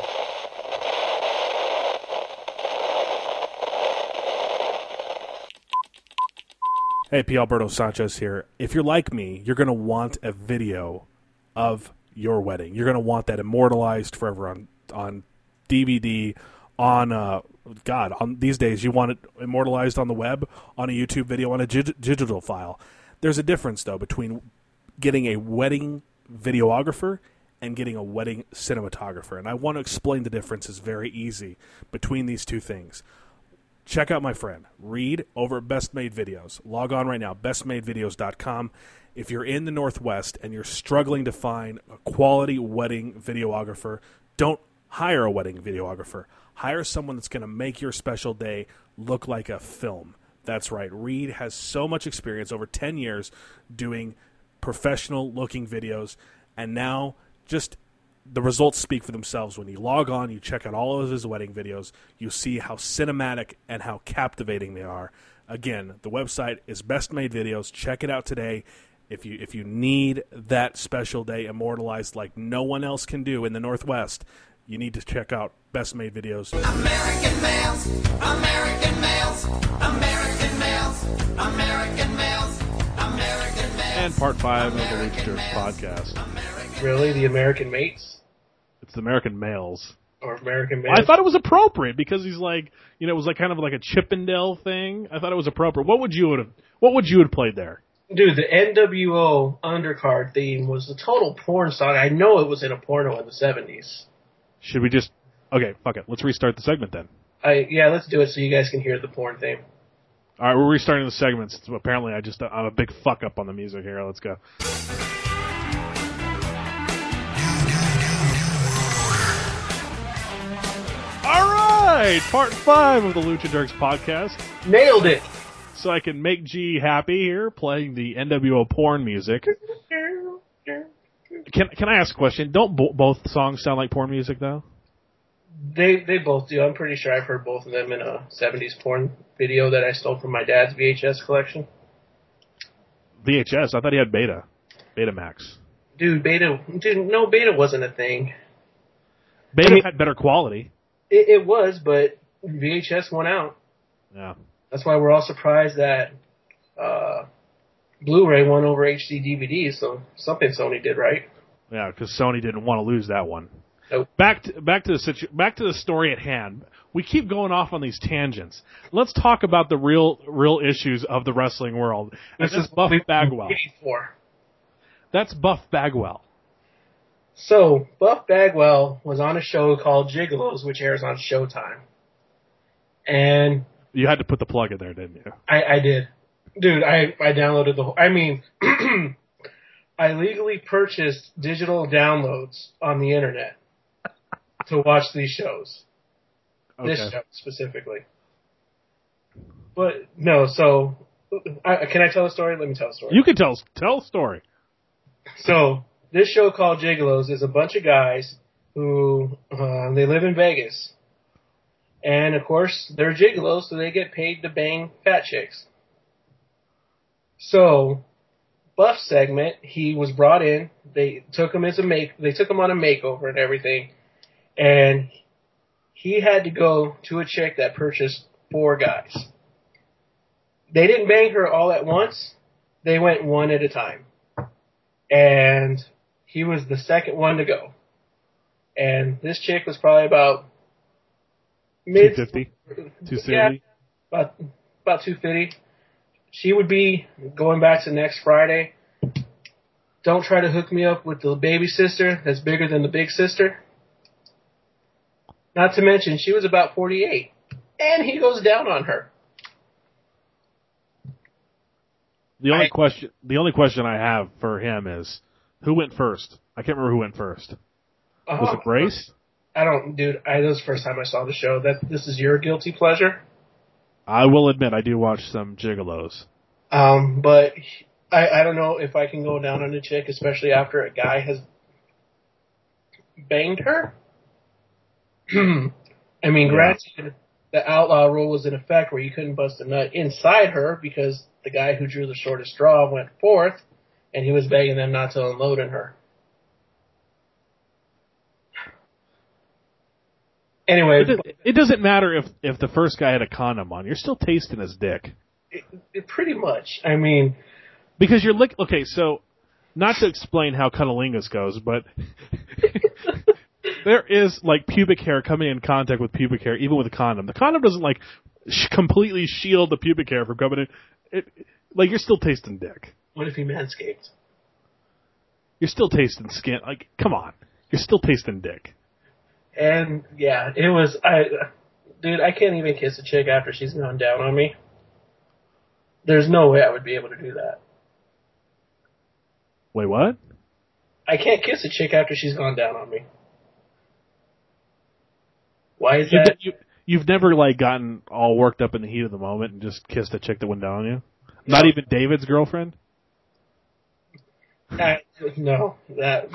S2: Hey, P. Alberto Sanchez here. If you're like me, you're going to want a video of your wedding. You're going to want that immortalized forever on on D V D, on uh, God, on these days you want it immortalized on the web, on a YouTube video, on a dig- digital file. There's a difference though between getting a wedding videographer and getting a wedding cinematographer, and I want to explain the difference. It's very easy between these two things. Check out my friend Reed over at Best Made Videos. Log on right now, best made videos dot com. If you're in the Northwest and you're struggling to find a quality wedding videographer, don't hire a wedding videographer. Hire someone that's going to make your special day look like a film. That's right. Reed has so much experience, over ten years, doing professional-looking videos, and now just the results speak for themselves. When you log on, you check out all of his wedding videos, you see how cinematic and how captivating they are. Again, the website is Best Made Videos. Check it out today. If you if you need that special day immortalized like no one else can do in the Northwest, you need to check out Best Made Videos.
S5: American males, American males, American males, American males, American males.
S2: And part five of the Lucha Jerks podcast.
S3: Really, the American Mates
S2: It's the American Males.
S3: or American Males?
S2: I thought it was appropriate because he's like, you know, it was like kind of like a Chippendale thing. I thought it was appropriate. What would you have? What would you have played there?
S3: Dude, the N W O undercard theme was the total porn song. I know it was in a porno in the seventies.
S2: Should we just? Okay, fuck it. Let's restart the segment then.
S3: I yeah, let's do it so you guys can hear the porn theme.
S2: All right, we're restarting the segments. So apparently, I just I'm a big fuck up on the music here. Let's go. All right, part five of the Lucha Jerks podcast.
S3: Nailed it.
S2: So I can make G happy here, playing the N W O porn music. Can Can I ask a question? Don't bo- both songs sound like porn music though?
S3: They they both do. I'm pretty sure I've heard both of them in a seventies porn video that I stole from my dad's V H S collection.
S2: V H S? I thought he had Beta, Betamax.
S3: Dude, Beta, dude, no, Beta wasn't a thing.
S2: Beta
S3: I mean,
S2: had better quality.
S3: It, it was, but V H S won out.
S2: Yeah.
S3: That's why we're all surprised that uh, Blu-ray won over H D D V D. So something Sony did right.
S2: Yeah, because Sony didn't want to lose that one.
S3: Nope.
S2: Back to back to the situ- back to the story at hand. We keep going off on these tangents. Let's talk about the real real issues of the wrestling world. This is Buff Bagwell.
S3: For.
S2: That's Buff Bagwell.
S3: So Buff Bagwell was on a show called Gigolos, which airs on Showtime, and
S2: You had to put the plug in there, didn't you?
S3: I, I did, dude. I I downloaded the whole. I mean, I legally purchased digital downloads on the internet to watch these shows.
S2: Okay.
S3: This show specifically. But no, so I, can I tell a story? Let me tell a story.
S2: You can tell tell a story.
S3: So this show called Gigolos is a bunch of guys who uh, they live in Vegas, and of course they're gigolos, so they get paid to bang fat chicks. So Buff's segment, he was brought in. They took him as a make. They took him on a makeover and everything, and he had to go to a chick that purchased four guys. They didn't bang her all at once. They went one at a time. And he was the second one to go. And this chick was probably about mid
S2: two fifty two seventy
S3: Yeah, about about two fifty. She would be going back to next Friday. Don't try to hook me up with the baby sister that's bigger than the big sister. Not to mention, she was about forty-eight. And he goes down on her.
S2: The only
S3: I-
S2: question the only question I have for him is who went first? I can't remember who went first. Was
S3: Uh-huh.
S2: it Brace?
S3: I don't, dude, I, this was the first time I saw the show. That This is your guilty pleasure.
S2: I will admit I do watch some gigolos.
S3: Um, but I, I don't know if I can go down on a chick, especially after a guy has banged her. I mean,
S2: Yeah.
S3: granted, the outlaw rule was in effect where you couldn't bust a nut inside her because the guy who drew the shortest straw went fourth, and he was begging them not to unload in her. Anyway,
S2: It, does- it doesn't matter if if the first guy had a condom on. You're still tasting his dick.
S3: it, it pretty much. I mean,
S2: Because you're lick. Okay, so not to explain how cunnilingus goes, but there is like pubic hair coming in contact with pubic hair, even with a condom. The condom doesn't like sh- completely shield the pubic hair from coming in. It, like you're still tasting dick.
S3: what if he manscaped?
S2: You're still tasting skin. Like, come on, you're still tasting dick.
S3: And yeah, it was. I, dude, I can't even kiss a chick after she's gone down on me. There's no way I would be able to do that.
S2: Wait, what?
S3: I can't kiss a chick after she's gone down on me. Why is
S2: You've,
S3: that?
S2: you, you've never like gotten all worked up in the heat of the moment and just kissed a chick that went down on you? Not even David's girlfriend?
S3: I, no, that.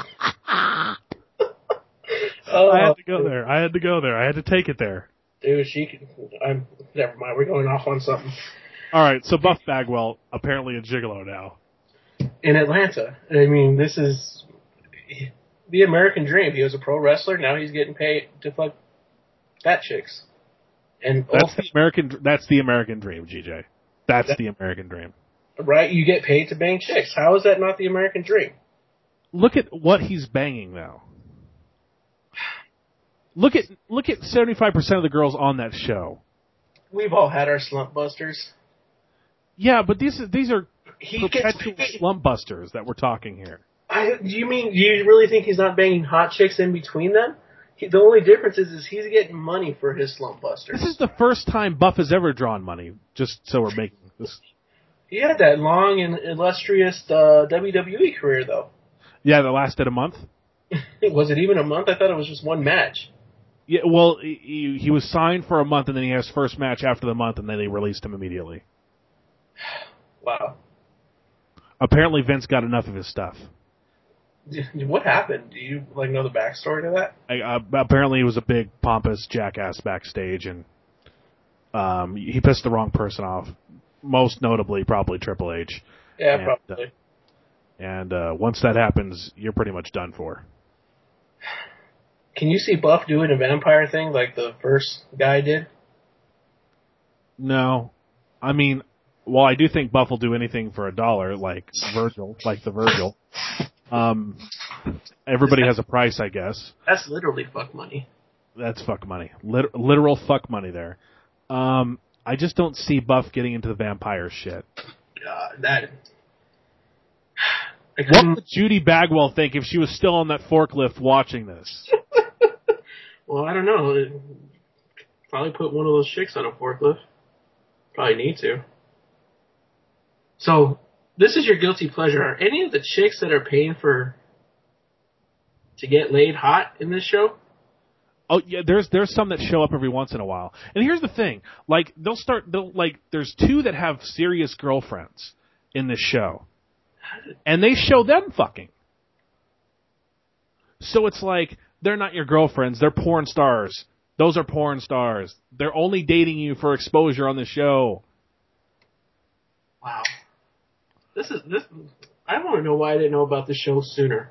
S3: oh,
S2: I had to go there. I had to go there. I had to take it there.
S3: dude, she. Can, I'm. Never mind. We're going off on something.
S2: All right, so Buff Bagwell apparently a gigolo now.
S3: In Atlanta, I mean, this is the American dream. He was a pro wrestler. Now he's getting paid to fuck fat chicks. And
S2: That's
S3: also,
S2: the American. That's the American dream, G J. That's the American dream.
S3: right, you get paid to bang chicks. How is that not the American dream?
S2: Look at what he's banging now. Look at look at seventy-five percent of the girls on that show.
S3: We've all had our slump busters.
S2: Yeah, but these these are
S3: He
S2: perpetual
S3: gets.
S2: slump busters that we're talking here.
S3: I, do you mean? Do you really think he's not banging hot chicks in between them? He, the only difference is, is he's getting money for his slump busters.
S2: This is the first time Buff has ever drawn money. Just so we're making this.
S3: He had that long and illustrious uh, W W E career, though.
S2: Yeah, that lasted a month.
S3: Was it even a month? I thought it was just one match.
S2: Yeah, well, he, he was signed for a month, and then he had his first match after the month, and then they released him immediately.
S3: Wow.
S2: Apparently, Vince got enough of his stuff.
S3: What happened? Do you like know the backstory to that?
S2: I, uh, apparently, he was a big pompous jackass backstage, and um, he pissed the wrong person off. Most notably, probably Triple H.
S3: Yeah,
S2: And,
S3: probably.
S2: And uh, once that happens, you're pretty much done for.
S3: Can you see Buff doing a vampire thing like the first guy did?
S2: No. I mean, well, I do think Buff will do anything for a dollar, like Virgil, like the Virgil. Um, everybody has a price, I guess.
S3: That's literally fuck money.
S2: That's fuck money. Lit- literal fuck money there. Um, I just don't see Buff getting into the vampire shit.
S3: Uh, that. I
S2: What
S3: couldn't-
S2: would Judy Bagwell think if she was still on that forklift watching this?
S3: Well, I don't know. Probably put one of those chicks on a forklift. Probably need to. So, this is your guilty pleasure. Are any of the chicks that are paying for to get laid hot in this show?
S2: Oh yeah, there's there's some that show up every once in a while. And here's the thing, like they'll start they'll like there's two that have serious girlfriends in this show. And they show them fucking. So it's like they're not your girlfriends, they're porn stars. Those are porn stars. They're only dating you for exposure on the show.
S3: Wow. This is this I want to know why I didn't know about the show sooner.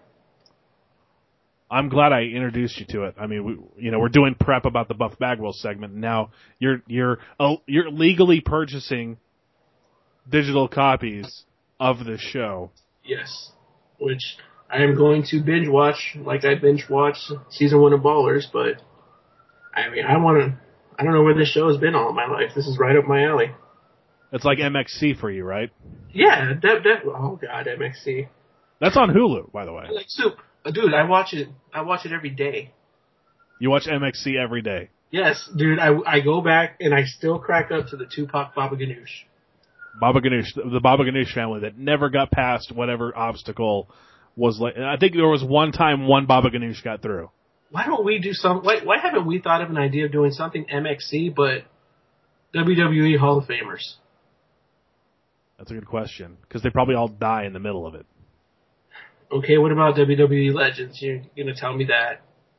S2: I'm glad I introduced you to it. I mean, we, you know, we're doing prep about the Buff Bagwell segment. And now you're you're oh, you're legally purchasing digital copies of the show.
S3: Yes. Which I am going to binge watch like I binge watched season one of Ballers, but I mean I wanna I don't know where this show has been all of my life. This is right up my alley.
S2: It's like M X C for you, right?
S3: Yeah, that that oh god, M X C.
S2: That's on Hulu, by the way.
S3: I like soup. Uh, Dude, I watch it I watch it every day.
S2: You watch M X C every day.
S3: Yes, dude, I, I go back and I still crack up to the Tupac Baba Ganoush.
S2: Baba Ganoush, the Baba Ganoush family that never got past whatever obstacle was like. I think there was one time one Baba Ganoush got through.
S3: Why don't we do some? Why, why haven't we thought of an idea of doing something M X C but W W E Hall of Famers?
S2: That's a good question because they probably all die in the middle of it.
S3: Okay, what about W W E Legends? You're gonna tell me that?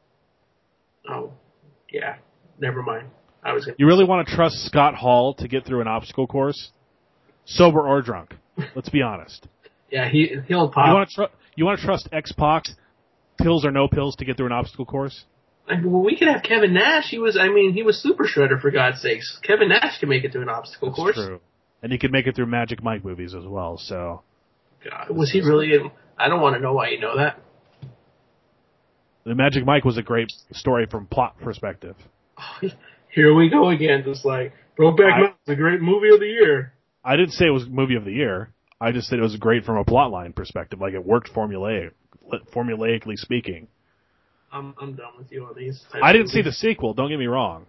S3: Oh, yeah. Never mind. I was gonna.
S2: You really want to trust Scott Hall to get through an obstacle course, sober or drunk? Let's be honest.
S3: Yeah, he he'll pop.
S2: You want to tr- you want to trust X-Pac, pills or no pills, to get through an obstacle course?
S3: I mean, well, we could have Kevin Nash. He was, I mean, he was Super Shredder for God's sakes. Kevin Nash can make it through an obstacle
S2: That's
S3: course.
S2: true. And he could make it through Magic Mike movies as well. So,
S3: God, was he really in? I don't want to know why you know that.
S2: the Magic Mike was a great story from plot perspective.
S3: Here we go again, just like Brokeback
S2: I-
S3: Mountain's a great movie of the year.
S2: I didn't say it was movie of the year. I just said it was great from a plot line perspective. Like it worked formulaic, formulaically speaking.
S3: I'm I'm done with you on these. types
S2: I
S3: of
S2: didn't see the
S3: movies.
S2: sequel. Don't get me wrong.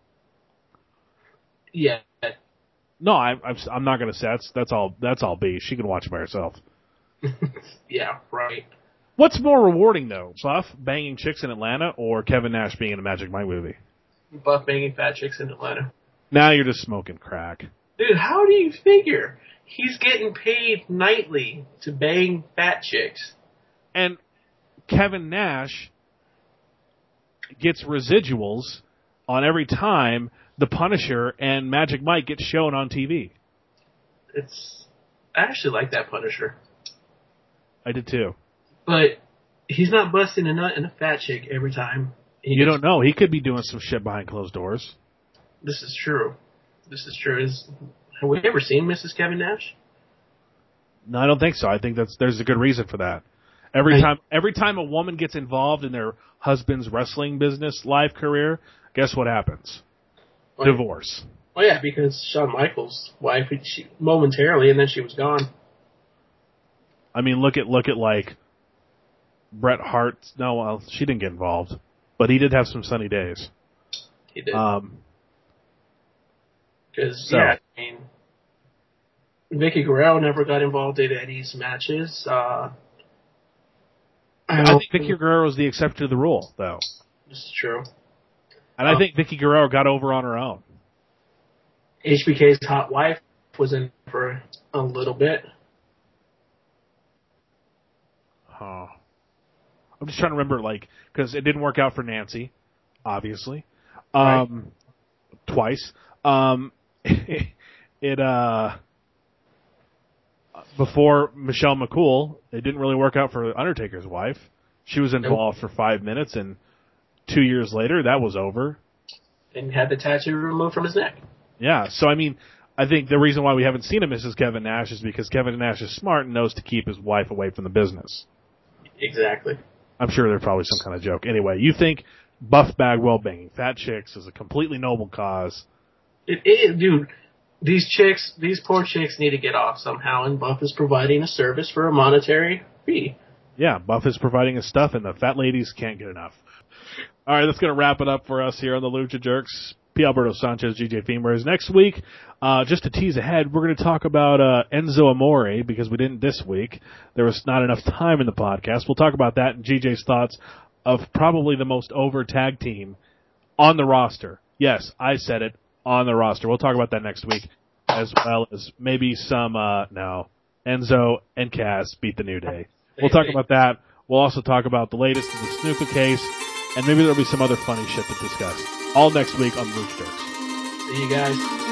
S3: Yeah,
S2: No, I, I'm I'm not going to say that's that's all that's all B. She can watch it by herself.
S3: yeah, right.
S2: What's more rewarding though, Buff banging chicks in Atlanta or Kevin Nash being in a Magic Mike movie?
S3: Buff banging fat chicks in Atlanta.
S2: Now you're just smoking crack.
S3: Dude, how do you figure he's getting paid nightly to bang fat chicks?
S2: And Kevin Nash gets residuals on every time The Punisher and Magic Mike get shown on T V.
S3: It's I actually like that Punisher,
S2: I did too.
S3: but he's not busting a nut in a fat chick every time. He
S2: You
S3: gets-
S2: don't know. He could be doing some shit behind closed doors.
S3: This is true. This is true. Is have we ever seen Missus Kevin Nash?
S2: No, I don't think so. I think that's there's a good reason for that. Every
S3: I-
S2: time every time a woman gets involved in their husband's wrestling business life career, guess what happens?
S3: Like-
S2: Divorce.
S3: Oh yeah, because Shawn Michaels' wife, she, momentarily, and then she was gone.
S2: I mean, look at look at like Bret Hart. No, well, she didn't get involved, but he did have some sunny days.
S3: He did.
S2: Um,
S3: Because
S2: so-
S3: yeah, I mean, Vicky Guerrero never got involved in Eddie's matches. Uh, I,
S2: I
S3: don't
S2: think Vicky Guerrero is the exception to the rule, though,
S3: This is true.
S2: and I
S3: Oh.
S2: think Vicky Guerrero got over on her own.
S3: H B K's hot wife was in for a little bit.
S2: Huh. I'm just trying to remember, like, because it didn't work out for Nancy, obviously, um, twice. Um, it uh, before Michelle McCool, it didn't really work out for Undertaker's wife. She was involved for five minutes, and two years later, that was over.
S3: And had the tattoo removed from his neck.
S2: Yeah, so I mean, I think the reason why we haven't seen him as Kevin Nash is because Kevin Nash is smart and knows to keep his wife away from the business.
S3: Exactly.
S2: I'm sure there's probably some kind of joke. Anyway, you think Buff Bagwell banging fat chicks is a completely noble cause.
S3: It is, dude. These chicks, these poor chicks need to get off somehow, and Buff is providing a service for a monetary fee.
S2: Yeah, Buff is providing his stuff, and the fat ladies can't get enough. All right, that's going to wrap it up for us here on the Lucha Jerks. P. Alberto Sanchez, G J Femers. Next week, uh, just to tease ahead, we're going to talk about uh, Enzo Amore, because we didn't this week. There was not enough time in the podcast. We'll talk about that and G J's thoughts of probably the most over tag team on the roster. Yes, I said it, on the roster. We'll talk about that next week, as well as maybe some, uh, no, Enzo and Cass beat the New Day. We'll talk about that. We'll also talk about the latest in the Snuka case, and maybe there'll be some other funny shit to discuss. All next week on Lucha Jerks.
S3: See you guys.